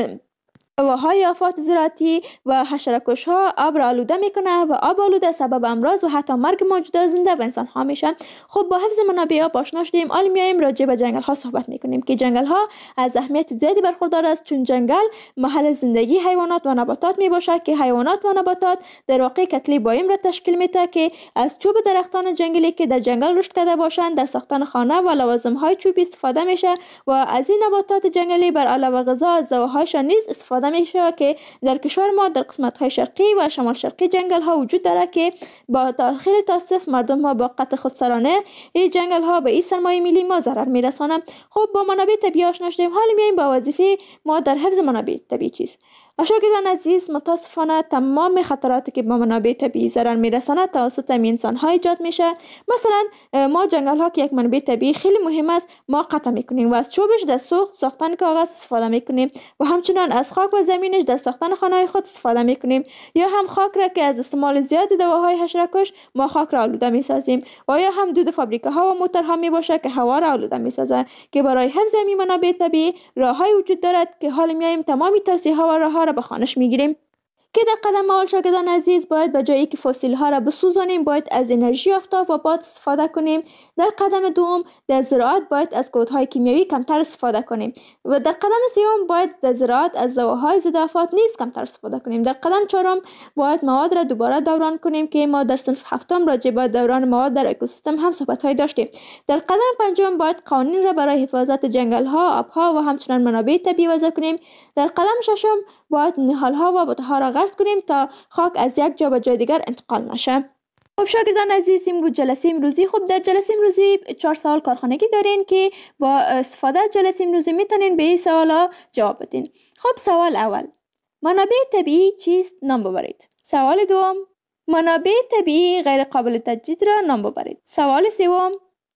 هواهای آفات زراعتی و حشره‌کش ها آب را آلوده میکنه و آب آلوده سبب امراض و حتی مرگ موجودات زنده و انسان ها میشن. خب با حفظ منابع آب آشنا شدیم، حالا میایم راجع به جنگل ها صحبت میکنیم که جنگل ها از اهمیت زیادی برخوردار است چون جنگل محل زندگی حیوانات و نباتات میباشه که حیوانات و نباتات در واقع کتله بایوم را تشکیل میده که از چوب درختان جنگلی که در جنگل رشد کرده باشند در ساختن خانه و لوازم های چوبی استفاده میشه و از این نباتات جنگلی بر علاوه غذا از زوهایشان نیز استفاده میشه که در کشور ما در قسمت های شرقی و شمال شرقی جنگل ها وجود داره که با خیلی تاسف مردم ها با قطع خودسرانه این جنگل ها به این سرمایه ملی ما ضرر میرسانه. خب با منابع طبیعی آشنا شدیم، حالا میایم با وظیفه ما در حفظ منابع طبیعی چیست. شاگردان عزیز، متاسفانه تمام خطراتی که با منابع طبیعی ضرر میرساند توسط انسان ها ایجاد میشه. مثلا ما جنگل ها که یک منبع طبیعی خیلی مهم است ما قطع میکنیم و از چوبش در ساختن کاغذ استفاده میکنیم و همچنان از خاک و زمینش در ساختن خانه خود استفاده میکنیم یا هم خاک را که از استعمال زیاد دواهای حشره‌کش ما خاک را آلوده میسازیم و یا هم دود فابریکه ها و موتورها میباشه که هوا را آلوده میسازه که برای حفظ این منابع طبیعی راههای وجود دارد که حالا میایم تمامی توصیه ها و راهها را به خوانش میگیریم. که در قدم اول شاگردان عزیز باید به جایی که فسیل ها را بسوزانیم باید از انرژی آفتاب و باد استفاده کنیم. در قدم دوم در زراعت باید از کودهای کیمیایی کمتر استفاده کنیم و در قدم سوم باید در زراعت از دواهای ضد آفات نیز کمتر استفاده کنیم. در قدم چهارم باید مواد را دوباره دوران کنیم که ما در صنف هفتم راجع به دوران مواد در اکوسیستم هم صحبت های داشتیم. در قدم پنجم باید قوانین را برای حفاظت جنگل ها، آبها و همچنان منابع طبیعی وضع کنیم. در قدم ششم باید نهال ها و بوته ها را غرس کنیم تا خاک از یک جا به جای دیگر انتقال نشه. خب شاگردان عزیز، این بود جلسه امروزی. خب در جلسه امروزی 4 سوال کارخانگی دارین که با استفاده از جلسه امروزی میتونین به این سوالا جواب بدین. خب سوال اول، منابع طبیعی چیست؟ نام ببرید. سوال دوم، منابع طبیعی غیر قابل تجدید را نام ببرید. سوال سوم،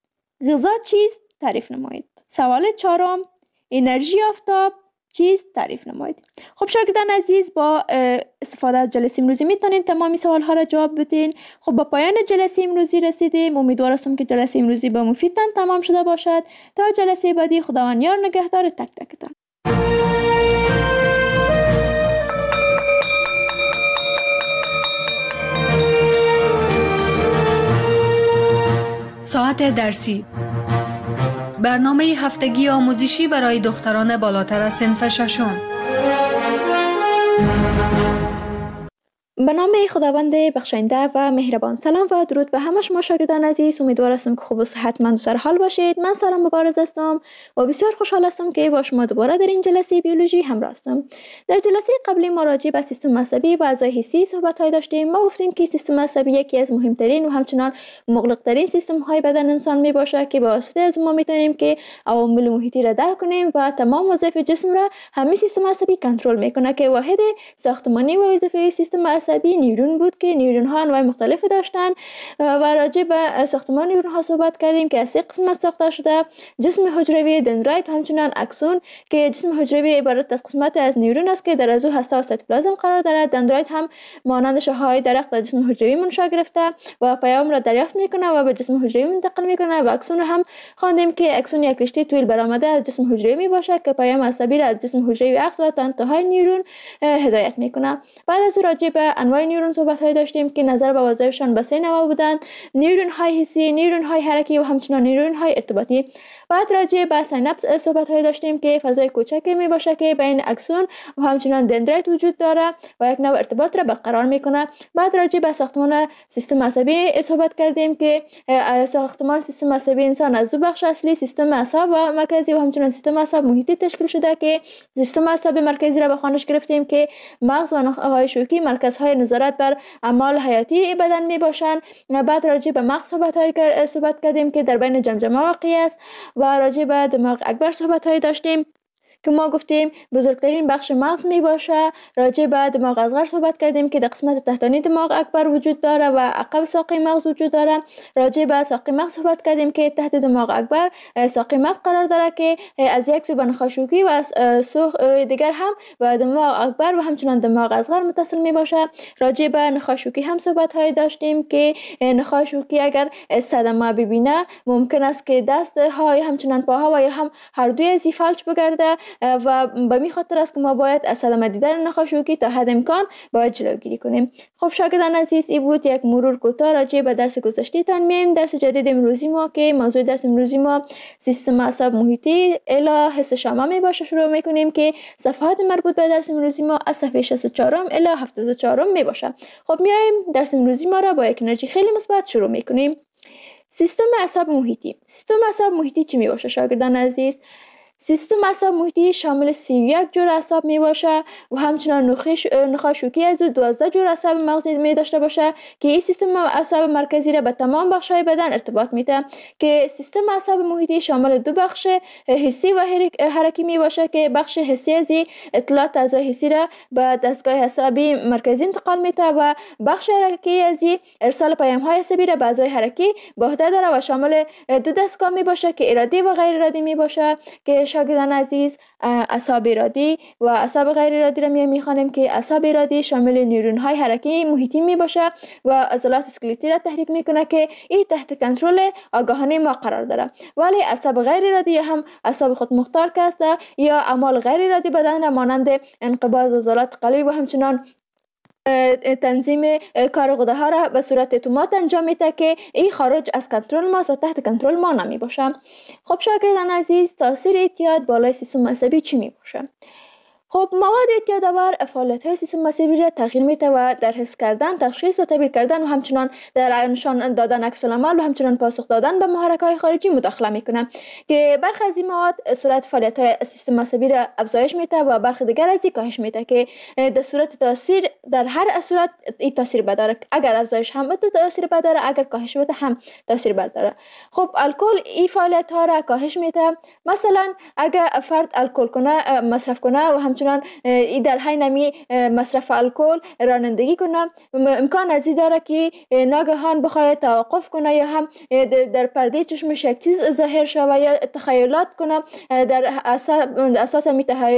غذا چیست؟ تعریف نمایید. سوال چهارم، انرژی آفتاب چیست؟ تعریف نمایید. خب شاگردان عزیز، با استفاده از جلسه امروزی میتونین تمامی سوال ها را جواب بدین. خب با پایان جلسه امروزی رسیدیم. امیدوار هستم که جلسه امروزی با مفیدتان تمام شده باشد. تا جلسه بعدی، خداوند یار نگهدار تک تکتان. ساعت درسی، برنامه هفتگی آموزشی برای دختران بالاتر از صنف ششم. به نام خداوند بخشنده و مهربان. سلام و درود به همه شما شاگردان عزیز. امیدوار هستم که خوب و صحتمند و سرحال باشید. من سارا مبارز هستم و بسیار خوشحال هستم که با شما دوباره در این جلسه بیولوژی همراه هستم. در جلسه قبلی ما راجع به سیستم عصبی و اعضای حسی صحبت‌های داشتیم. ما گفتیم که سیستم عصبی یکی از مهمترین و همچنان مغلق‌ترین سیستم‌های بدن انسان میباشه که با واسطه از ما میتونیم که عوامل محیطی را درک کنیم و تمام وظایف جسم را همین سیستم عصبی کنترل میکنه که واحد ساختمانی و وظیفه سیستم عصبی عصبی نیورون بود که نیورون ها انواع مختلفی داشتن و راجع به ساختمان نیورون ها صحبت کردیم که از 3 قسمت ساخته شده: جسم حجروی، دندرایت و همچنین اکسون، که جسم حجروی عبارت از قسمت از نیورون است که در از او هسته و سایتوپلازم قرار دارد. دندرایت هم مانند شاخه‌های درخت در جسم حجروی منشأ گرفته و پیام را دریافت میکنه و به جسم حجروی منتقل میکنه. و اکسون هم خواندیم که اکسون یک رشته طویل برآمده از جسم حجروی می باشد که پیام عصبی را از جسم حجروی عکس و تا انتهای نیورون هدایت میکنه. بعد از راجع به انواع نیورون صحبت های داشتیم که نظر به وظایفشان به 3 نوع بودند: نیورون های حسی، نیورون های حرکی و همچنین نیورون های ارتباطی. بعد راجع به سیناپس صحبت های داشتیم که فضای کوچکی می باشه که بین اکسون و همچنین دندرایت وجود داره و یک نوع ارتباط را برقرار میکنه. بعد راجع به ساختمان سیستم عصبی صحبت کردیم که ساختمان سیستم عصبی انسان از دو بخش اصلی: سیستم اعصاب و مرکزی و همچنین سیستم اعصاب محیطی تشکیل شده که سیستم اعصاب مرکزی را به خوانش گرفتیم که مغز و نخاع شوکی مرکزهای نظارت بر اعمال حیاتی بدن می باشند. بعد راجع به مغز صحبت کردیم که در بین جمجمه واقع است و راجع به دماغ اکبر صحبت های داشتیم که ما گفتیم بزرگترین بخش مغز می باشه. راجع به دماغ اصغر صحبت کردیم که در قسمت تحتانی دماغ اکبر وجود داره و عقب ساقه مغز وجود داره. راجع به ساقه مغز صحبت کردیم که تحت دماغ اکبر ساقه مغز قرار داره که از یک سو به نخاع شوکی و سو دیگر هم به دماغ اکبر و همچنین دماغ اصغر متصل می باشه. راجع به نخاع شوکی هم صحبت های داشتیم که نخاع شوکی اگر صدمه ببینه ممکن است که دست های همچنین پاها و یا هم هر دوی از فلج بگرده و به می خاطر است که ما باید از صدمه دیدن نخاع شوکی تا حد امکان باید جلوگیری کنیم. خب شاگردان عزیز، این بود یک مرور کوتاه راجع به درس گذشته تان. میایم درس جدید امروزی ما که موضوع درس امروزی ما سیستم اعصاب محیطی الی حس شامه می باشه. شروع میکنیم که صفحات مربوط به درس امروزی ما از صفحه 64 الی 74 می باشه. خب میایم درس امروزی ما را با یک انرژی خیلی مثبت شروع میکنیم. سیستم اعصاب محیطی. سیستم اعصاب محیطی چی می باشه شاگردان عزیز؟ سیستم اعصاب محیطی شامل 31 جور اعصاب می باشه و همچنین نخاع شوکی از 12 جور اعصاب مغزی می داشته باشه که این سیستم اعصاب مرکزی را به تمام بخش‌های بدن ارتباط میده. که سیستم اعصاب محیطی شامل 2 بخش حسی و حرکی می باشه که بخش حسی از اطلاعات اعضای حسی را به دستگاه عصبی مرکزی انتقال میده و بخش حرکی از ارسال پیام‌های عصبی را به اعضای حرکی به عهده داره و شامل 2 دستگاه می باشه که ارادی و غیر ارادی می باشه. که شاگردان عزیز، اعصاب ارادی و اعصاب غیر ارادی را میخوانیم که اعصاب ارادی شامل نیورون های حرکی محیطی می باشه و عضلات اسکلتی را تحریک میکنه که این تحت کنترل آگاهانه ما قرار داره. ولی اعصاب غیر ارادی هم اعصاب خود مختار که است یا اعمال غیر ارادی بدن را مانند انقباض عضلات قلبی و همچنان تنظیم کار غده ها را به صورت اتومات انجام میده که این خارج از کنترل ما و تحت کنترل ما نمی باشه. خب شاگردان عزیز، تاثیر اعتیاد بالای سیستم عصبی چی می باشه؟ خب مواد اعتیادآور فعالیت‌های سیستم عصبی را تغییر میده و در حس کردن، تشخیص و تعبیر کردن و همچنان در نشان دادن عکس‌العمل و همچنان پاسخ دادن به محرک‌های خارجی مداخله میکنه که برخی از این مواد سرعت فعالیت‌های سیستم عصبی را افزایش میده و برخی دیگر از این کاهش میده که در صورت تاثیر در هر صورت این تاثیر بداره. اگر افزایش هم بده تاثیر بداره، اگر کاهش بده هم تاثیر بداره. خب الکل این فعالیت‌ها را کاهش میده. مثلا اگر فرد الکل کنه، مصرف کنه و همچنان در حین نمی مصرف الکل رانندگی کنه، امکان از این داره که ناگهان بخواد توقف کنه یا هم در پرده چشمش یک چیز ظاهر شود یا تخیلات کنه در اساس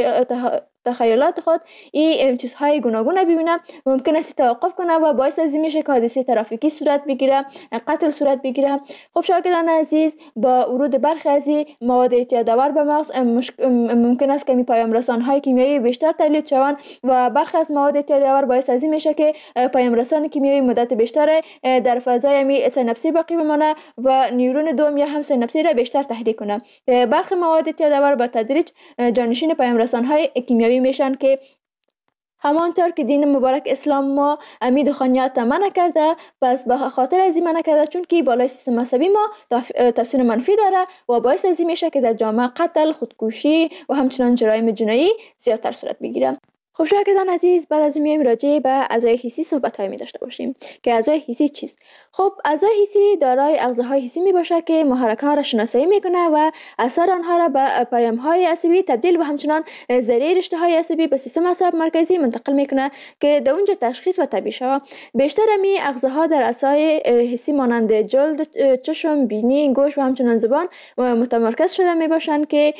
تخیلات خود این چیزهای گوناگون ببینه، ممکن است توقف کنه و باعث از این میشه که حادثه ترافیکی صورت بگیره، قتل صورت بگیره. خب شاگردان عزیز، با ورود برخی از مواد اعتیادآور به مغز ممکن است که پیام‌رسان‌های کیمیایی بیشتر تولید شوند و برخی از مواد اعتیادآور باعث از این میشه که پیام‌رسان کیمیایی مدت بیشتر در فضای سیناپسی باقی بمانه و نیورون دوم یا هم سیناپسی را بیشتر تحریک کنه. برخی مواد اعتیادآور با تدریج جانشین پیام‌رسان‌های کیمیایی میشن که همانطور که دین مبارک اسلام ما امی دخانیات منع کرده، پس به خاطر از این منع کرده چون که بالای سیستم عصبی ما تاثیر منفی داره و باعث از این میشه که در جامعه قتل، خودکشی و همچنان جرایم جنایی زیادتر صورت بگیره. خب شاگردان عزیز، بعد از میایم راجع به اعضای حسی صحبت می داشته باشیم که اعضای حسی چیست. خب اعضای حسی دارای اغزاهای حسی می باشه که محرک ها را شناسایی میکنه و اثر آنها را به پیام های عصبی تبدیل و همچنان ذریعه رشته های عصبی به سیستم اعصاب مرکزی منتقل میکنه که در اونجا تشخیص و طبیع شود. بیشتر می اغزاها در اعضای حسی مانند جلد، چشم، بینی، گوش و همچنان زبان متمرکز شده می باشند که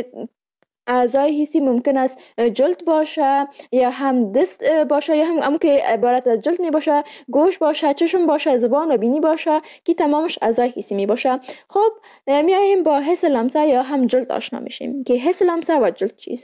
اعضای حسی ممکن است جلد باشه یا هم دست باشه یا هم که عبارت از جلد می باشه، گوش باشه، چشم باشه، زبان و بینی باشه که تمامش اعضای حسی می باشه. خب میایم با حس لمسه یا هم جلد آشنا میشیم که حس لمسه و جلد چیست.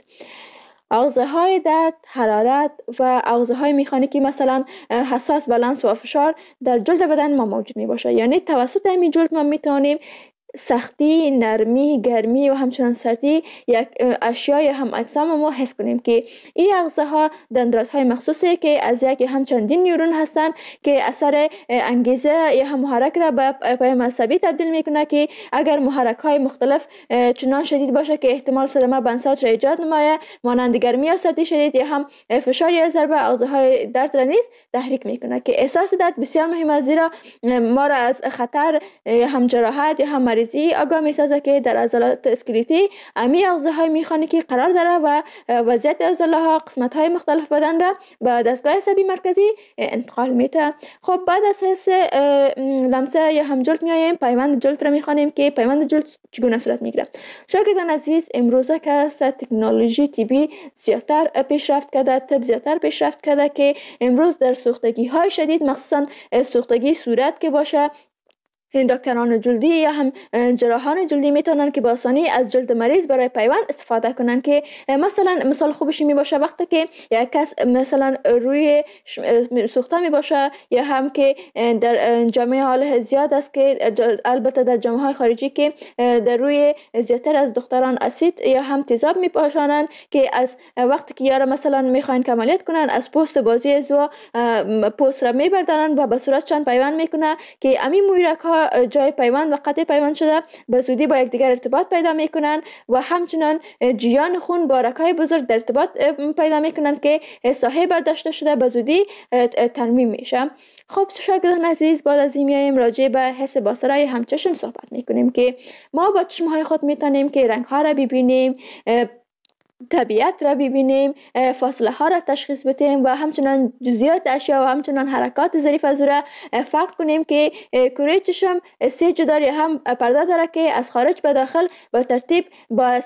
اغزاهای درد، حرارت و اغزاهای مکانیکی مثلا حساس به لمس و فشار در جلد بدن ما موجود می باشه. یعنی توسط همین جلد ما میتونیم سختی، نرمی، گرمی و همچنان سردی یک اشیای هم اجسام ما حس کنیم که این اغزاها دندانهای مخصوصی که از یک هم چندین نیورون هستند که اثر انگیزه یا هم محرک را به پیام عصبی تبدیل میکنه که اگر محرک های مختلف چنان شدید باشه که احتمال صدمه بنساج را ایجاد نمایه، مانند گرمی یا سردی شدید یا هم فشار یا ضربه، اغزاهای درد را نیز تحریک میکنه که احساس درد بسیار مهم است، زیرا ما را از خطر هم جراحت یا هم مریضی آگاه می‌سازه که در عضلات اسکلتی امی اغزاهای میخانیکی قرار داره و وضعیت عضله‌ها قسمت‌های مختلف بدن را به دستگاه عصبی مرکزی انتقال میده. خب بعد از حس لمسه یا هم جلد میایم پیوند جلد را میخوانیم که پیوند جلد چگونه صورت میگیره. شاگردان عزیز، امروزه که تکنولوژی طبی زیادتر پیشرفت کرده، طب زیادتر پیشرفت کرده که امروز در سوختگی‌های شدید مخصوصا سوختگی صورت که باشه، دکتران جلدی یا هم جراحان جلدی میتونن که با آسانی از جلد مریض برای پیوند استفاده کنن که مثلا مثال خوبش می باشه وقتی که یک کس مثلا روی سوخته می باشه یا هم که در جامعه حال زیاد است که البته در جامعه های خارجی که در روی زیادتر از دختران اسید یا هم تیزاب می پاشانن که از وقتی که یارا مثلا میخواین که عملیات کنن از پوست بازی زو پوست را میبردارن و به صورت چند پیوند میکنه که امی مویرک ها جای پیوند و قطع پیوند شده به زودی با یکدیگر ارتباط پیدا میکنن و همچنان جریان خون با رگ‌های بزرگ در ارتباط پیدا میکنن که ساحه برداشته شده به زودی ترمیم میشه. خب شاگردان عزیز، بعد از این میایم راجع به حس بصری هم چشم صحبت میکنیم که ما با چشمهای خود میتونیم که رنگ ها را ببینیم، طبیعت را ببینیم، فاصله ها را تشخیص بدیم و همچنان جزئیات اشیا و همچنان حرکات ظریف از را فرق کنیم که کره چشم سه جدار هم پرده داره که از خارج به داخل با ترتیب با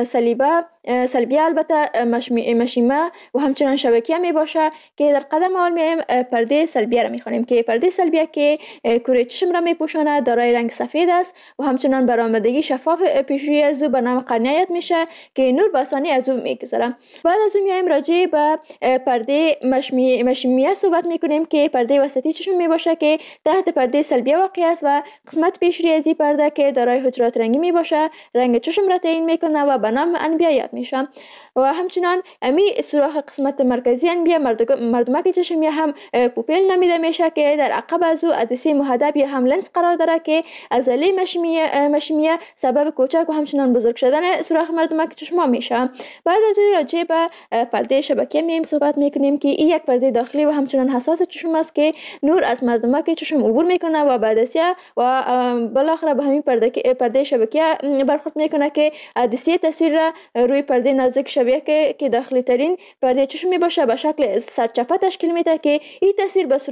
سلبیه البته مشیمه و همچنان شبکیه می باشه که در قدم اول میایم پرده سلبیه را میخوانیم که پرده سلبیه که کره چشم را میپوشانه دارای رنگ سفید است و همچنان برآمدگی شفاف پیشروی از او به نام قرنیه میشه که نور به آسانی از او میگذره. بعد از اون میایم راجع به پرده مشیمیه صحبت میکنیم که پرده وسطی چشم می باشه که تحت پرده سلبیه واقع است و قسمت پیشروی از این پرده که دارای حجرات رنگی می باشه رنگ چشم را تعیین میکنه و به نام انبیه میشه و همچنان امی سوراخ قسمت مرکزی انبیه مردمک چشم یا هم پوپیل نامیده میشه که در عقب از او عدسه محدب یا هم لنز قرار داره که عضله مشیمیه سبب کوچک و همچنان بزرگ شدن سوراخ مردمک چشم میشه. بعد از این راجع به پرده شبکیه میایم صحبت میکنیم که این یک پرده داخلی و همچنان حساس چشم است که نور از مردمک چشم عبور میکنه و بعد از و بالاخره به همین پرده شبکیه برخورد میکنه که عدسه تصویر را روی پرده نازک شبیه که داخلی ترین پرده چشم می باشه به شکل سرچپه تشکیل میده که این تصویر به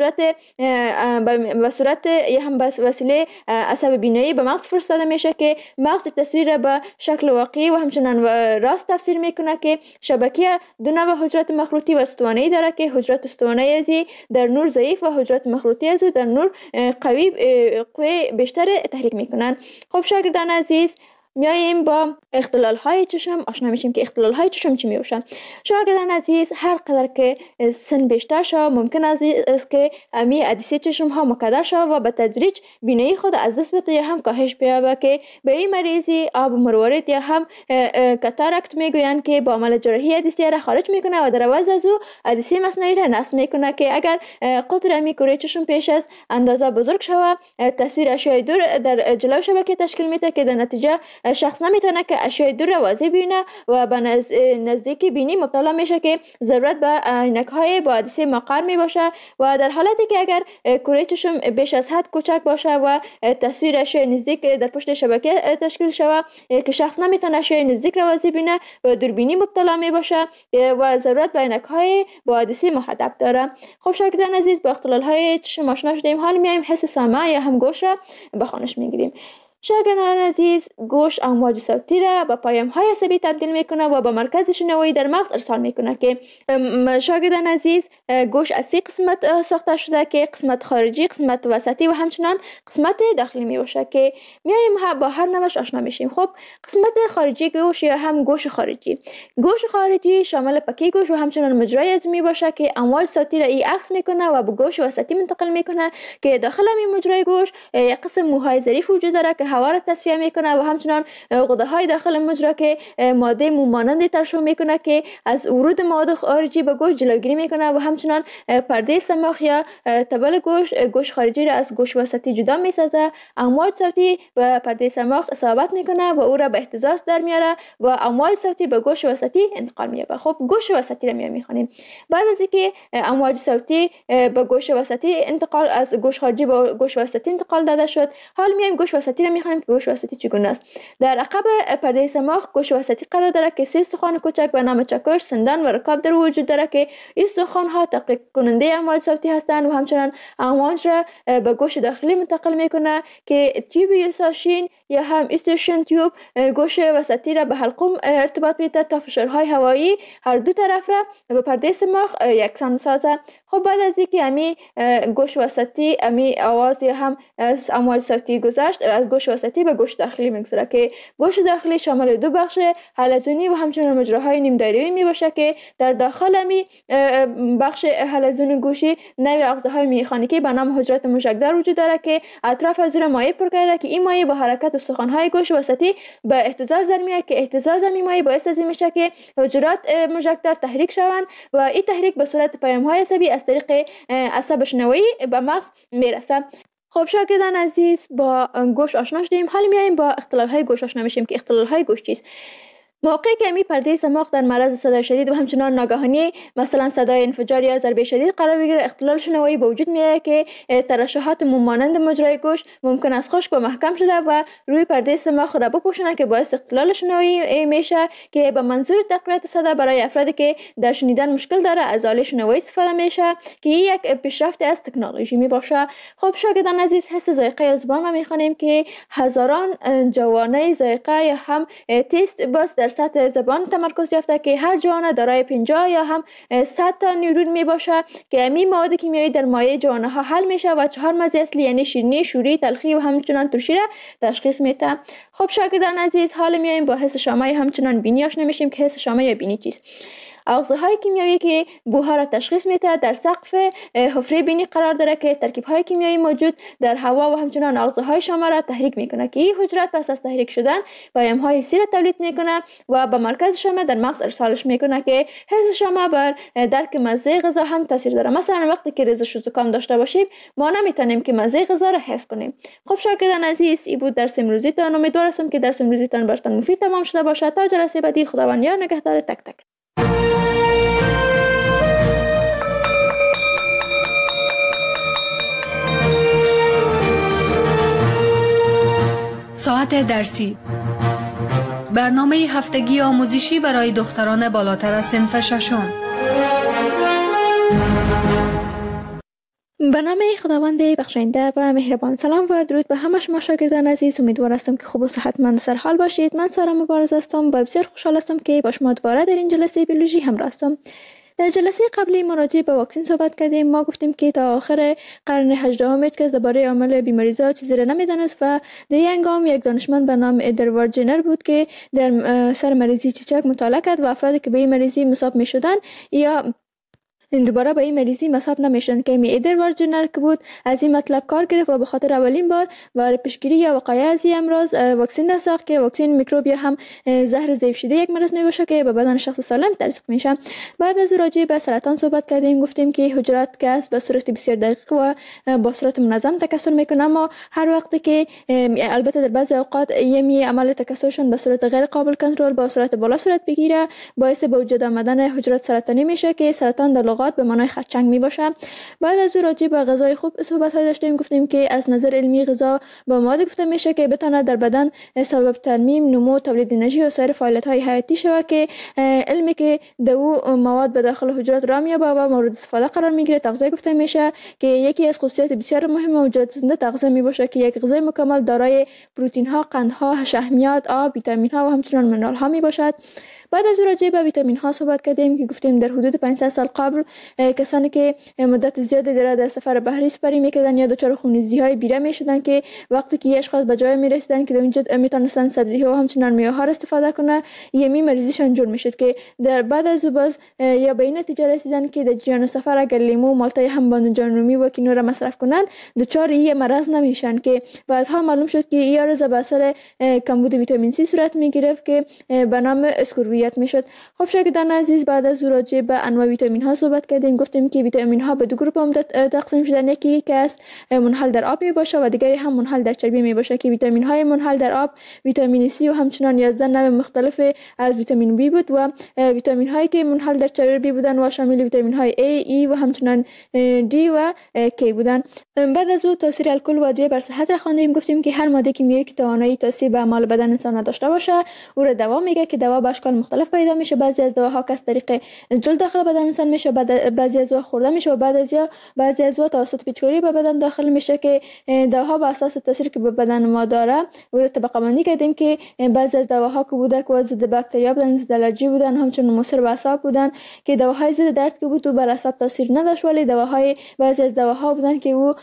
صورت یا هم به وسیله عصب بینایی به مغز فرستاده میشه که مغز تصویر را به شکل واقعی و همچنان راست تفسیر میکنه که شبکیه دو نوع حجرات مخروطی و استوانه‌ای داره که حجرات استوانه‌ای ازی در نور ضعیف و حجرات مخروطی ازو در نور قوی بیشتر تحریک میکنن. خب شاگردان عزیز، میاییم با اختلال های چشم آشنا میشیم که اختلال های چشم چی میباشن. شاگردان عزیز، هر قدر که سن بیشتر شود ممکن است که امی عدسه چشم ها مکدر شود و به تدریج بینایی خود از دست بده یا هم کاهش بیابه که به این مریضی آب مروارید یا هم کاتاراکت میگویند که با عمل جراحی عدسه را خارج میکنه و در عوض از او عدسه مصنوعی را نصب میکنه که اگر قطر امی کره چشم پیش از اندازه بزرگ شود تصویر اشیاء دور در جلو شبکه تشکیل میده که در نتیجه شخص نمیتونه که اشیاء دور را واضح ببینه و به نزدیکی بینی مبتلا میشه که ضرورت به عینک‌های با عدسه مقر می باشه و در حالتی که اگر کره چشم بیش از حد کوچک باشه و تصویر اشیاء نزدیک در پشت شبکه تشکیل شود که شخص نمیتونه اشیاء نزدیک را واضح ببینه و دوربینی مبتلا می باشه و ضرورت به عینک‌های با عدسه محدب داره. خب شاگردان عزیز، با اختلال‌های چشم آشنا شدیم. حال میایم حس سامع یا هم گوش را به خوانش میگیریم. شاگردان عزیز، گوش امواج صوتی را به پیام‌های عصبی تبدیل میکنه و به مرکز شنوایی در مغز ارسال میکنه که شاگردان عزیز، گوش از 3 قسمت ساخته شده که قسمت خارجی، قسمت وسطی و همچنان قسمت داخلی می باشه که میایم با هر نوش آشنا میشیم. خب قسمت خارجی گوش یا هم گوش خارجی، گوش خارجی شامل پکه گوش و همچنان مجرای عظمی باشه که امواج صوتی را عکس میکنه و به گوش وسطی منتقل میکنه که داخل این مجرای گوش یک قسم موهای ظریف وجود داره که هوا را تصفیه میکنه و همچنان غده های داخل مجرا که ماده مو مانند ترشح میکنه که از ورود مواد خارجی به گوش جلوگیری میکنه و همچنان پرده سماخ یا تبل گوش خارجی را از گوش وسطی جدا میسازه. امواج صوتی به پرده سماخ اصابت میکنه و او را به اهتزاز در میاره و امواج صوتی به گوش وسطی انتقال مییابه. خب گوش وسطی را میخوانیم. بعد از اینکه امواج صوتی به گوش وسطی انتقال از گوش خارجی به گوش وسطی انتقال داده شد، حال میایم گوش وسطی را میخوانیم که گوش وسطی چگونه است. در عقب پرده سماخ گوش وسطی قرار داره که 3 استخوان کوچک به نام چکش، سندان و رکاب در وجود داره که این استخوان ها تقلیق کننده امواج صوتی هستند و همچنان امواج را به گوش داخلی منتقل میکنه که تیوب یوساشین یا هم استیشن تیوب گوش وسطی را به حلقوم ارتباط میده تا فشارهای هوایی هر دو طرف را به پرده سماخ یکسان سازه. خب بعد از اینکه امی گوش وسطی امی آواز یا هم امواج صوتی گذشت، از گوش وسطی به گوش داخلی میگذره که گوش داخلی شامل 2 بخش حلزونی و همچنان مجراهای نیم دایره‌ای میباشه که در داخل امی بخش حلزون گوشی نوع اغزه‌های میخانیکی به نام حجرات موشکدار وجود داره که اطراف از اون مایع پر کرده که این مایع با حرکت استخوان‌های گوش وسطی به اهتزاز در میاد که اهتزاز این مایع باعث از این میشه که حجرات موشکدار تحریک شوند و این تحریک به صورت پیام‌های عصبی از طریق عصب شنوایی به مغز میرسه. خب شاگردان عزیز، با گوش آشنا شدیم. حالا میایم با اختلال‌های گوش آشنا میشیم که اختلال‌های گوش چیست. موقعی که می پرده سماخ در معرض صدای شدید و همچنان ناگهانی مثلا صدای انفجار یا ضربه شدید قرار بگیره، اختلال شنوایی به وجود میاد که ترشحات مو مانند مجرای گوش ممکن است خشک و محکم شده و روی پرده سماخ را بپوشونه که باعث اختلال شنوایی میشه که به منظور تقویت صدا برای افرادی که در شنیدن مشکل داره از آله شنوایی استفاده میشه که یک پیشرفت از تکنولوژی می باشه. خب شاگردان عزیز، حس ذائقه زبان را میخوانیم که هزاران جوانه ذائقه یا هم تست باز در سطح زبان تمرکز یافته که هر جوانه دارای 50 یا هم 100 تا نیورون می باشه که امی مواد کیمیایی در مایع جوانه ها حل میشه و 4 مزه اصلی یعنی شیرینی، شوری، تلخی و همچنان ترشی را تشخیص میده. خب شاگردان عزیز، حالا میایم با حس شامه همچنان بینی آشنا میشیم که حس شامه یا بینی چیست. اغزهای کیمیایی که بوها را تشخیص میده در سقف حفره بینی قرار داره که ترکیب‌های کیمیایی موجود در هوا و همچنان اغزهای شامه را تحریک میکنه که این حجرات پس از تحریک شدن پیام‌های حسی را تولید میکنه و به مرکز شامه در مغز ارسالش میکنه که حس شامه بر درک مزه غذا هم تاثیر داره. مثلا وقتی که ریزش و زکام داشته باشیم ما نمیتونیم که مزه غذا را حس کنیم. خب شاگردان عزیز، این بود درس امروزیتان. امیدوار هستم که درس امروزیتان براتون مفید تمام شده باشه. تا جلسه بعدی، خداوند یار نگهدار تک تک. ساعت درسی، برنامه هفتگی آموزشی برای دختران بالاتر از صنف ششم. به نام خداوند بخشنده و مهربان. سلام و درود به همه شما شاگردان عزیز. امیدوار هستم که خوب و صحتمند و سرحال باشید. من سارا مبارز هستم و بسیار خوشحال هستم که با شما دوباره در این جلسه بیولوژی همراه هستم. در جلسه قبلی ما راجع به واکسن صحبت کردیم. ما گفتیم که تا آخر قرن 18 هیچ کس درباره عامل بیماری‌ها چیزی را نمی‌دانست و در این هنگام یک دانشمند به نام ادوارد جنر بود که در سر مریضی چیچک مطالعه کرد و افرادی که به این مریضی مصاب می‌شدند یا دوباره به این مریضی مصاب نمیشن که می ادوارد جنر که بود از این مطلب کار گرفت و به خاطر اولین بار برای پیشگیری یا وقایع از این امراض واکسن را ساخت که واکسن میکروب یا هم زهر ضعیف شده یک مرض می باشه که به بدن شخص سالم تزریق میشه. بعد از راجع به سرطان صحبت کردیم، گفتیم که حجرات کس به صورت بسیار دقیق و با صورت منظم تکثر میکنه، اما هر وقت که البته در بعضی اوقات یمی عمل تکثرشون به صورت غیر قابل کنترل با صورت بالا صورت بگیره، باعث به وجود آمدن حجرات سرطانی میشه که سرطان در لغات به معنای خرچنگ می باشه. بعد از راجع به غذای خوب صحبت های داشتیم، گفتیم که از نظر علمی غذا با مواد گفته میشه که بتونه در بدن سبب ترمیم، نمو، تولید انرژی و سایر فعالیت های حیاتی شود که علمی که دو مواد به داخل حجرات را میابه و مورد استفاده قرار میگیره تغذیه گفته میشه که یکی از خصوصیات بسیار مهم موجودات زنده تغذیه می باشه که یک غذای مکمل دارای پروتئین ها، قندها، شحمیات، آب، ویتامین ها و همچنین منرال ها می باشد. بعد از راجع به ویتامین ها صحبت کردیم که گفتیم در حدود 500 سال قبل کسانی که مدت زیادی در سفر بحری سپری میکردن یا دچار خونریزی های بیره میشدن که وقتی که اشخاص به جای میرسیدن که در اونجا میتونستن سبزی ها و همچنین میوه ها استفاده کنه، یمی مریضیشان جور میشد که در بعد از باز یا به این نتیجه رسیدن که در جریان سفر اگر لیمو، مالتای هم بانجان رومی و کینو را مصرف کنن دچار این مرض نمیشن که بعدها معلوم شد که این عرض به اثر کمبود ویتامین سی صورت میگرفت که به نام اسکوربیت میشد. خب شاگردان عزیز، بعد از راجع به انواع ویتامین ها صحبت کردیم، گفتیم که ویتامین ها به دو گروه عمده تقسیم شدن، یکی که است منحل در آب می باشه و دیگری هم منحل در چربی می باشه که ویتامین های منحل در آب ویتامین سی و همچنین 11 نوع مختلف از ویتامین بی بود و ویتامین هایی که منحل در چربی بودن و شامل ویتامین های A، E و همچنین D و K بودن. بعد از او تاثیر الکل و ادویه بر صحت را خواندیم، گفتیم که هر ماده کیمیایی که توانایی تاثیر به اعمال بدن انسان نداشته باشه او را دوا میگه که دوا به اشکال مختلف پیدا میشه. بعضی از دواها که از طریق جلد داخل بدن انسان میشه، بعضی از دوا خورده میشه و بعضی از دوا توسط پیچکاری به بدن داخل میشه که دواها به اساس تاثیری که به بدن ما داره او را طبقه بندی کردیم که بعضی از دواها که بوده که ضد باکتریا بودن، ضد الرژی بودن، همچنین مضر به اعصاب بودن که دواهای ضد درد که بود بر اعصاب تاثیر نداشت، ولی بعضی از دواها بودن که او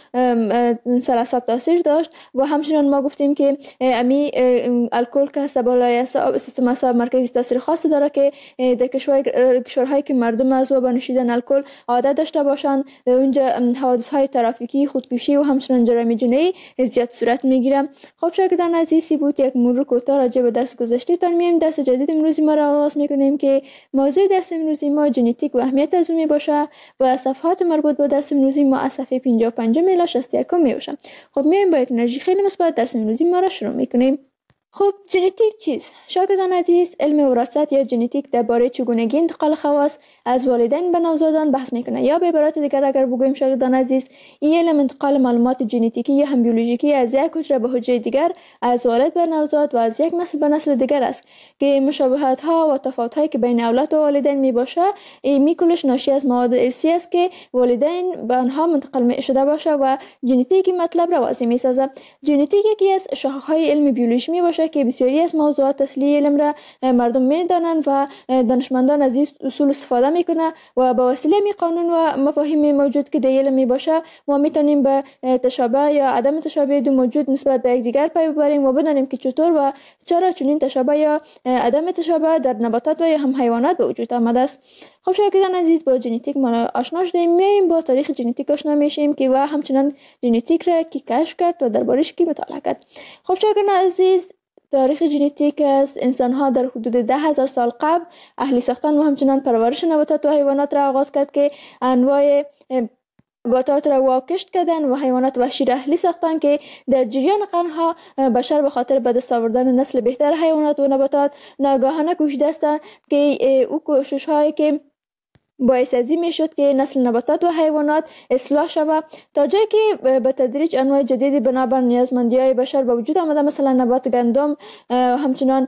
سر اعصاب تاثیر داشت. و همچنین ما گفتیم که امی الکل که بالای سیستم اعصاب مرکزی تاثیر خاصی داره که در کشورهایی که مردم از و به نوشیدن الکل عادت داشته باشند اونجا حوادث های ترافیکی، خودکشی و همچنین جرایم جنایی زیاد صورت میگیره. خب شاگردان عزیز، بود یک مرور کوتاه راجع به درس گذشته تان میایم. درس جدید امروزی ما را آغاز میکنیم که موضوع درس امروزی ما ژنتیک و اهمیت از اون باشه و صفحات مربوط به درس امروزی ما از صفحه 55 الی 61 میباشه. خب میایم با یک انرژی خیلی مثبت درس امروزی ما را شروع میکنیم. خب ژنتیک چیست؟ شاگردان عزیز، علم وراثت یا ژنتیک درباره چگونگی انتقال خواص از والدین به نوزادان بحث میکنه، یا به عبارت دیگر اگر بگوییم شاگردان عزیز، این علم انتقال معلومات ژنتیکی یا هم بیولوژیکی از یک حجره به حجره دیگر، از والد به نوزاد و از یک نسل به نسل دیگر است که مشابهت ها و تفاوت هایی که بین اولاد و والدین می باشه این کلش ناشی از مواد ارثی است که والدین به آنها منتقل شده باشه و ژنتیک مطلب را واضح می سازه. ژنتیک یکی از شاخه های علم بیولوژی می باشه که بسیاری از موضوعات اصلی علم را مردم میدانند و دانشمندان از این اصول استفاده میکنه و با وسیله می قانون و مفاهیم موجود که در علم می باشه ما میتونیم به تشابه یا عدم تشابه دو موجود نسبت به یکدیگر پی ببریم و بدانیم که چطور و چرا چنین تشابه یا عدم تشابه در نباتات و یا هم حیوانات به وجود آمده است. خب شاگردان عزیز، با ژنتیک ما آشنا شدیم، میایم با تاریخ ژنتیک آشنا میشیم که و همچنین ژنتیک را کی کشف کرد و دربارش کی مطالعه کرد. خب شاگردان عزیز، تاریخ ژنتیک از انسان‌ها در حدود 10,000 سال قبل اهلی ساختن و همچنین پرورش نباتات و حیوانات را آغاز کرد که انواع نباتات را واکشت کردن و حیوانات وحشی را اهلی ساختن که در جریان قرنها بشر به خاطر به دست آوردن نسل بهتر حیوانات و نباتات ناگهانه کوشیده است که او کوشش هایی که باعث ازی می شد که نسل نباتات و حیوانات اصلاح شود تا جایی که به تدریج انواع جدیدی بنابر نیازمندی های بشر به وجود آمده، مثلا نبات گندم، همچنان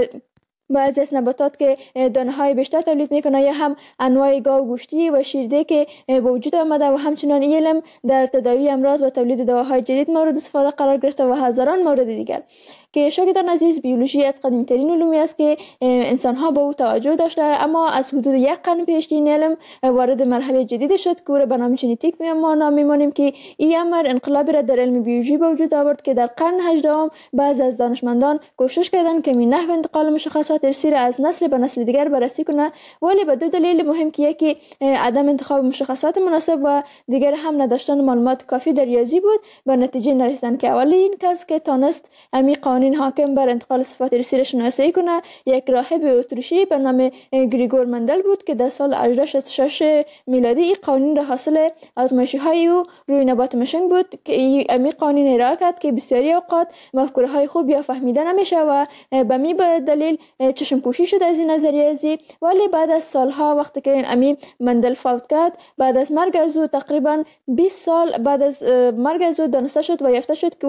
بعضی از نباتات که دانه های بیشتر تولید میکنه یا هم انواع گاو گوشتی و شیرده که به وجود آمده و همچنان علم در تداوی امراض و تولید دواهای جدید مورد استفاده قرار گرفته و هزاران مورد دیگر. که شاگردان عزیز بیولوژی از قدیمی‌ترین علومی است که انسان‌ها به او توجه داشته، اما از حدود یک قرن پیش این علم وارد مرحله جدید شد که او را به نام ژنتیک می‌مانیم که این امر انقلابی را در علم بیولوژی به وجود آورد که در قرن 18 بعضی از دانشمندان کوشش کردند که نحو انتقال مشخصات ارثی را از نسل به نسل دیگر بررسی کنه، ولی به دو دلیل مهم که یکی عدم انتخاب مشخصات مناسب و دیگر هم نداشتن معلومات کافی در ریاضی بود، به نتیجه نرسیدند که اولین کس که تانست امی قوانین حاکم بر انتقال صفات ارثی را شناسایی کنه یک راهب اتریشی به نام گریگور مندل بود که در سال 1866 میلادی این قوانین را حاصل آزمایش‌های او روی نبات مشنگ بود که امی قوانین ارائه کرد که بسیاری اوقات مفکوره‌های خوب یا فهمیده نمیشه و به می دلیل چشم پوشی شد از این نظریه ازی. ولی بعد از سالها وقتی که امی مندل فوت کرد، بعد از مرگ از او تقریبا 20 سال بعد از مرگ از او دانسته شد و یافته شد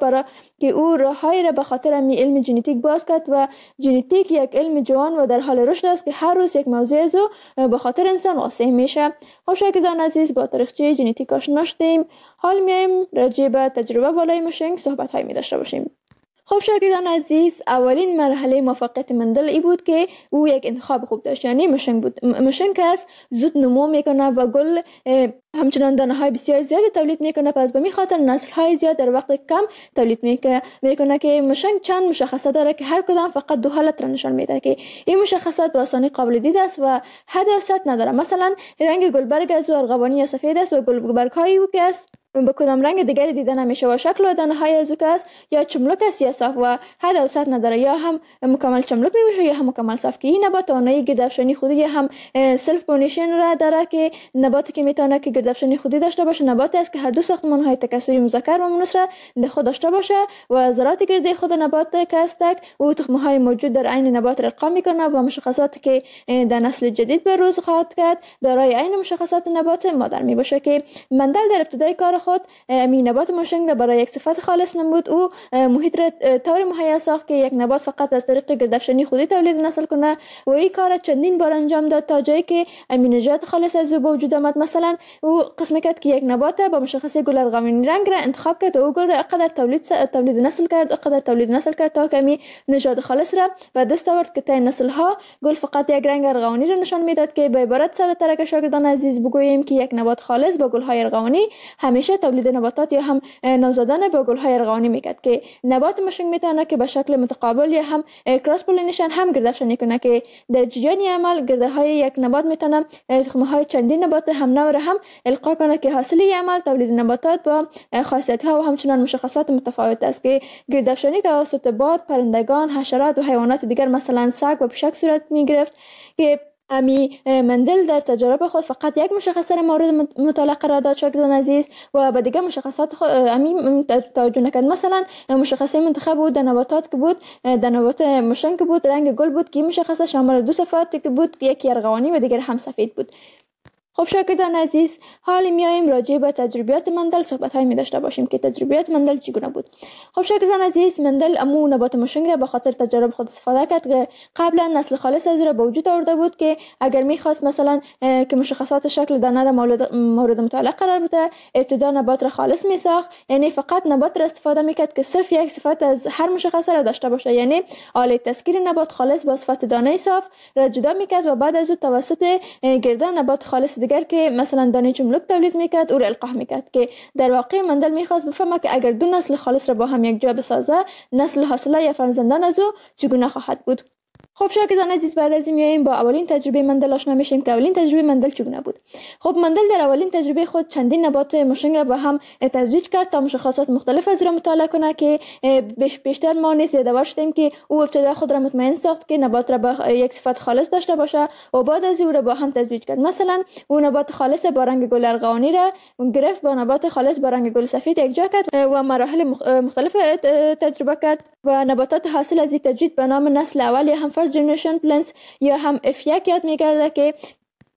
که او راههایی را به خاطر امی علم ژنتیک باز کرد و ژنتیک یک علم جوان و در حال رشد است که هر روز یک موضوع از او به خاطر انسان واضح میشه. خب شاگردان عزیز، با تاریخچه ژنتیک آشنا شدیم، حال میایم راجع به تجربه بالای مشنگ صحبت می داشته باشیم. خب شاگردان عزیز، اولین مرحله موفقیت مندل ای بود که او یک انتخاب خوب داشت، یعنی مشنگ بود. مشنگ است زود نمو میکنه و گل همچنان دانه های بسیار زیادی تولید میکنه، پس به می خاطر نسل های زیاد در وقت کم تولید میکنه که مشنگ چند مشخصه داره که هر کدام فقط دو حالت را نشان میده که این مشخصات به آسانی قابل دید است و حد و سطح نداره. مثلا رنگ گلبرگ از ارغوانی یا سفید است و گلبرگ های او که است به کدام رنگ دیگری دیده نمیشه و شکل و دانه های از او که است یا چملک است یا صاف و حد و سطح نداره، یا هم مکمل چملک میشه یا هم مکمل صاف. که این نبات توانایی گردافشانی خودی هم سلف پولینیشن را داره که نباتی که میتونه که گردافشانی خودی داشته باشه نباتی است که هر دو ساختمان های تکثری مذکر و مؤنث را در خود داشته باشه و ذرات گردی خود نبات که است او تخم های موجود در عین نبات را ارقام میکنه و مشخصاتی که در نسل جدید به روز خواهد کرد دارای عین مشخصات نبات مادر میباشه. که مندل در ابتدای کار خود می نبات مشنگ را برای یک صفت خالص نمود. او محیط را طور مهیا ساخت که یک نبات فقط از طریق گردافشانی خودی تولید نسل کنه و این کار چندین بار انجام داد تا جایی که امینجات خالص از او به وجود آمد. مثلا او قسم کرد که یک نبات با مشخصه گل ارغوانی رنگ را انتخاب کرد و او گل را اقدر تولید نسل کرد تا که می نژاد خالص را به دست آورد که تا نسل ها گل فقط یک رنگ ارغوانی را نشان میداد. که به عبارت ساده تر که شاگردان عزیز بگوییم که یک نبات خالص با گل های ارغوانی همیشه تولید نباتات یا هم نوزادان با گل های ارغوانی میکرد. که نبات مشنگ میتونه که به شکل متقابل یا هم کراس پولینیشن هم گردافشانی کنه که در جریان عمل گرده های یک نبات میتونه تخم های چندین نبات هم نوع را هم القا کنه که حاصل عمل تولید نباتات با خاصیت ها و همچنان مشخصات متفاوت است. که گردافشانی توسط باد، پرندگان، حشرات و حیوانات دیگر مثلا سگ و پشک صورت میگرفت. که امی مندل در تجربه خود فقط یک مشخصه مورد مطالعه قرار داد شاگردان عزیز و به دیگر مشخصات امی توجه نکرد. مثلا مشخصه منتخب بود در نباتات که بود در نبات مشنگ بود رنگ گل بود که مشخصه شامل دو صفات که بود، یکی ارغوانی و دیگر هم سفید بود. خب شاگردان عزیز، حالا میایم راجع به تجربیات مندل صحبت‌های می داشته باشیم که تجربیات مندل چگونه بود. خب شاگردان عزیز، مندل امو نبات مشنگ را به خاطر تجربه خود استفاده کرد که قبلا نسل خالص از او را به وجود آورده بود. که اگر می‌خواست مثلا که مشخصات شکل دانه را مورد مطالعه قرار بده، ابتدا نبات را خالص می‌ساخت، یعنی فقط نبات را استفاده می‌کرد که صرف یک صفت از هر مشخصه را داشته باشه، یعنی آله تسکیر نبات خالص با صفت دانه صاف را جدا می‌کرد و بعد از او توسط گردن نبات خالص دیگر که مثلا دانه چملک تولید میکرد او را القاح میکرد. که در واقع مندل میخواست بفهمه که اگر دو نسل خالص را با هم یک جا بسازه، نسل حاصله یا فرزندان از او چگونه خواهد بود. خب شاگردان عزیز، بعد از این میایم با اولین تجربه مندل آشنا میشیم که اولین تجربه مندل چگونه بود. خب مندل در اولین تجربه خود چندین نبات مشنگ را با هم تزویج کرد تا مشخصات مختلف از را مطالعه کنه. که بیشتر ما نیز یادآور شدیم که او ابتدا خود را مطمئن ساخت که نبات را با یک صفت خالص داشته باشه و بعد از او را با هم تزویج کرد. مثلا او نبات خالص با رنگ گل ارغوانی را گرفت با نبات خالص با رنگ گل سفید یکجا کرد و مراحل مختلف تجربه کرد و نباتات حاصل از این تجوید به نام نسل اول یا هم فرست جنریشن پلنتس یا هم F1 یاد می‌گرده که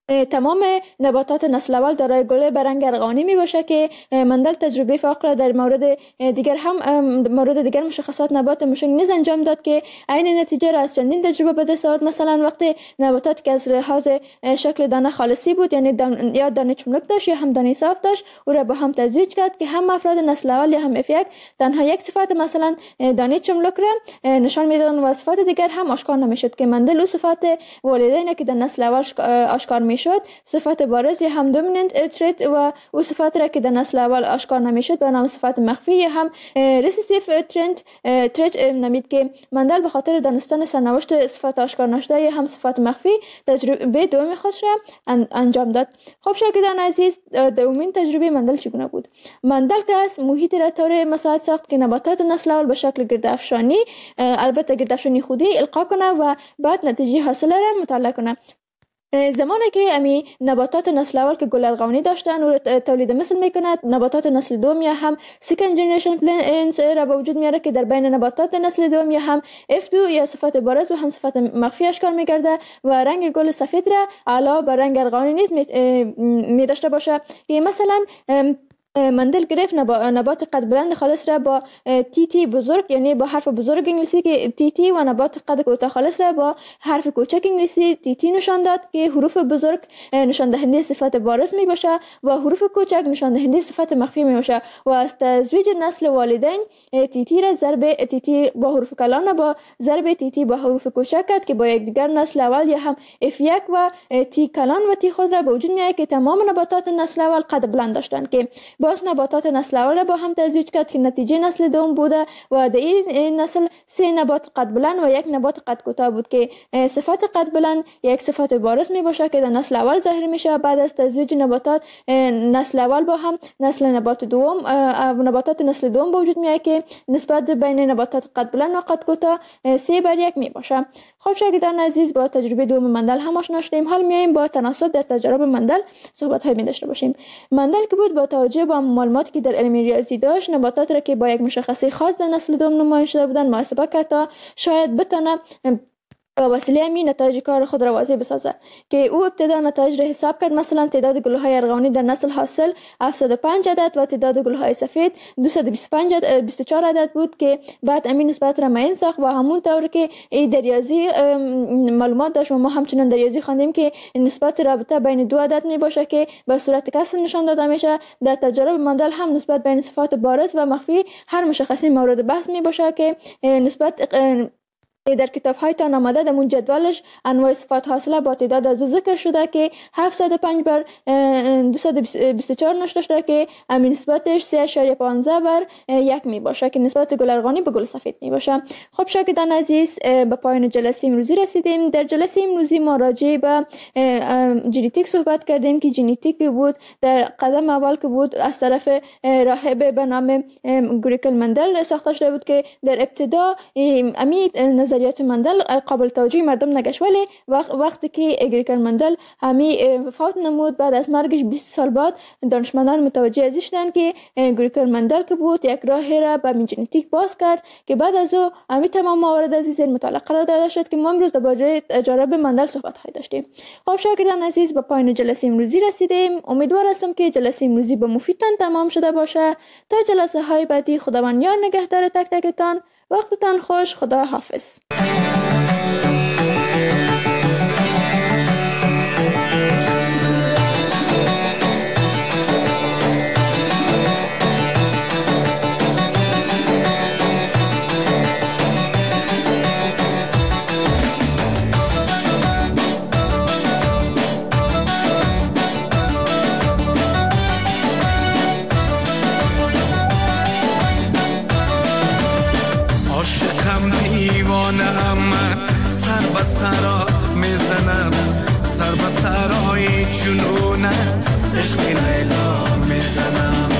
تمام نباتات نسل اول دارای گل به رنگ ارغوانی می باشه که مندل تجربه فاقره در مورد دیگر هم مورد دیگر مشخصات نبات مشنگ نیز انجام داد که عین نتیجه را از چندین تجربه به دست آورد. مثلا وقتی نباتات که از لحاظ شکل دانه خالصی بود، یعنی یا دانه چملک داشت یا هم دانه صاف داشت، او را با هم تزویج کرد که هم افراد نسل اول یا هم F1 تنها یک صفت مثلا دانه چملک را نشان میدادند و صفات دیگر هم آشکار نمیشد که مندل او صفات والدین که در نسل اول آشکار میشد، صفات بارز یا هم دومیننت تریت، و او صفات را که در نسل اول آشکار نمیشد به نام صفات مخفی یا هم ریسیسیف تریت نامید که مندل به خاطر دانستن سرنوشت صفات آشکار نشده یا هم صفات مخفی تجربه دوم خودش را انجام داد. خب شاگردان عزیز، دومین تجربه مندل چگونه بود؟ مندل که از محیط را طور مساعد ساخت که نباتات نسل اول به شکل گردافشانی، البته گردافشانی خودی القا کنه و بعد نتیجه حاصله را مطالعه کنه. زمانی که امی نباتات نسل اول که گل ارغوانی داشتن و تولید مثل میکند، نباتات نسل دوم یا هم سیکند جنریشن پلنتس را به وجود میاره که در بین نباتات نسل دوم یا هم F2 یا صفات بارز و هم صفات مخفی اشکار میگرده و رنگ گل سفید را علاوه بر رنگ ارغوانی نیز می داشته باشه. که مثلا مندل گرفت نبات قد بلند خالص را با تی بزرگ، یعنی با حرف بزرگ انگلیسی که تی، و نبات قد کوتاه خالص را با حرف کوچک انگلیسی تی نشان داد که حروف بزرگ نشان دهنده صفت بارز می باشه و حروف کوچک نشان دهنده صفت مخفی می باشه. و از تزویج نسل والدین تی را ضرب تی با حروف کلان با ضرب تی با حروف کوچک کرد که با یکدیگر نسل اول یا هم F1 و تی کلان و تی خود را به وجود میاره که تمام نباتات نسل اول قد بلند داشتن که باز نباتات نسل اول با هم تزویج کرد که نتیجه نسل دوم بوده و در این نسل 3 نبات قد بلند و 1 نبات قد کوتاه بود که صفت قد بلند یک صفت بارز می باشه که در نسل اول ظاهر میشه. بعد از تزویج نباتات نسل اول با هم نباتات نسل دوم به وجود میاد که نسبت بین نباتات قد بلند و قد کوتاه 3:1 می باشه. خب شاگردان عزیز، با تجربه دوم مندل هم آشنا شدیم. حال میایم با تناسب در تجارب مندل صحبت های می داشته باشیم. مندل که بود با توجه با معلوماتی که در علم ریاضی داشت، نباتات را که با یک مشخصه خاص در نسل دوم نمایان شده بودند محاسبه کرد تا شاید بتونه با وسیله همین نتایج کار خود را واضح بسازه. که او ابتدا نتایج را حساب کرد. مثلا تعداد گل‌های ارغوانی در نسل حاصل 705 عدد و تعداد گل‌های سفید 224 عدد بود که بعد همین نسبت را معین ساخت و همون طور که در ریاضی معلومات داشت و ما همچنان در ریاضی خواندیم که نسبت رابطه بین دو عدد می باشه که به صورت کسر نشان داده میشه. در تجارب مندل هم نسبت بین صفات بارز و مخفی هر مشخصی مورد بحث می باشه که نسبت در کتاب های تان آمده در جدولش انواع صفات حاصله با تعداد از ذکر شده که 705 بر 224 نشده شده که همین نسبتش 3.15/1 می باشه که نسبت گل ارغوانی به گل سفید می باشه. خب شاگردان عزیز، به پایان جلسه امروزی رسیدیم. در جلسه امروزی ما راجع به ژنتیک صحبت کردیم که ژنتیک بود در قدم اول که بود از طرف راهب به نام گریکل مندل ساخته شده بود که در ابتدا امی نظریات مندل قابل توجه مردم نگشت، ولی وقتی که گریکل مندل همی فوت نمود بعد از مرگش 20 سال بعد دانشمندان متوجه ازش شدند که گریکل مندل که بود یک راه را به ژنتیک باز کرد که بعد از او همی تمام موارد از این مطالعه قرار داده شد که ما امروز درباره تجارب مندل صحبت های داشتیم. خب شاگردان عزیز، به پایان جلسه امروزی رسیدیم. امیدوار هستم که جلسه امروزی به مفیدتان تمام شده باشه. تا جلسه های بعدی خداوند یار نگهدار تک تکتان. وقتتان خوش. خدا حافظ. سرا میزنم سر به سرای جنونت عشق لیلا میزنم.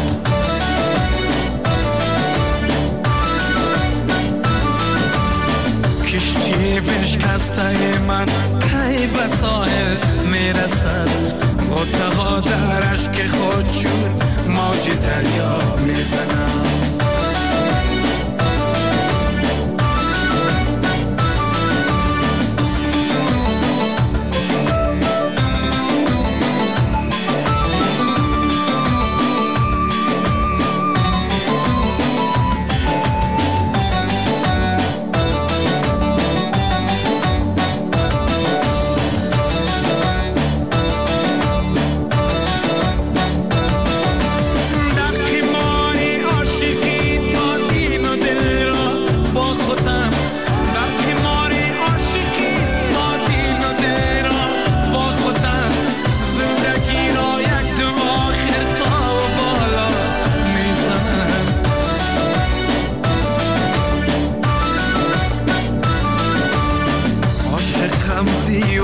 کشتی بشکسته من کی به ساحل میرسد، غوطه ها در اشک خودشون موج دریا میزنم.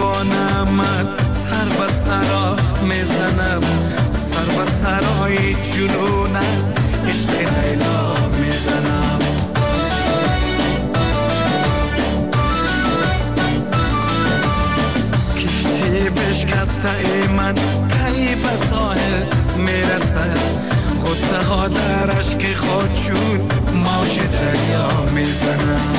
دیوانه من سر به سرا میزنم سر به سرای جنون است عشق لیلا میزنم کشتی بشکسته ای من کی به ساحل میرسد غصه ها در اشک خود چون موج دریا میزنم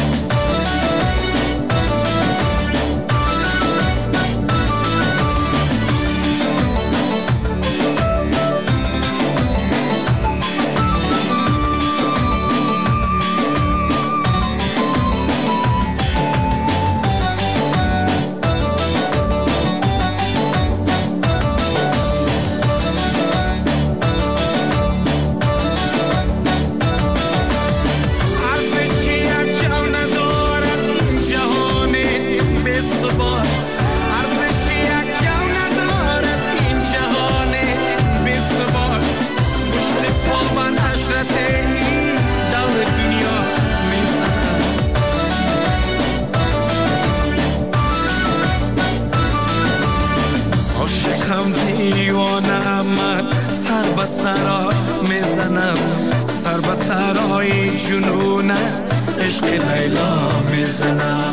دیوانه من سر به سرا میزنم سر به سرای جنون است عشق لیلا میزنم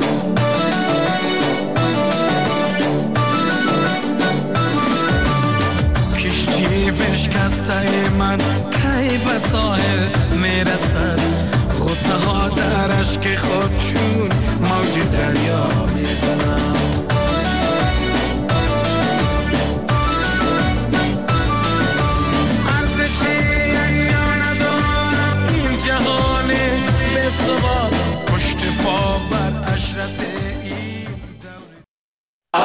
کشتی بشکسته من کی به ساحل میرسد غصه ها در اشک خود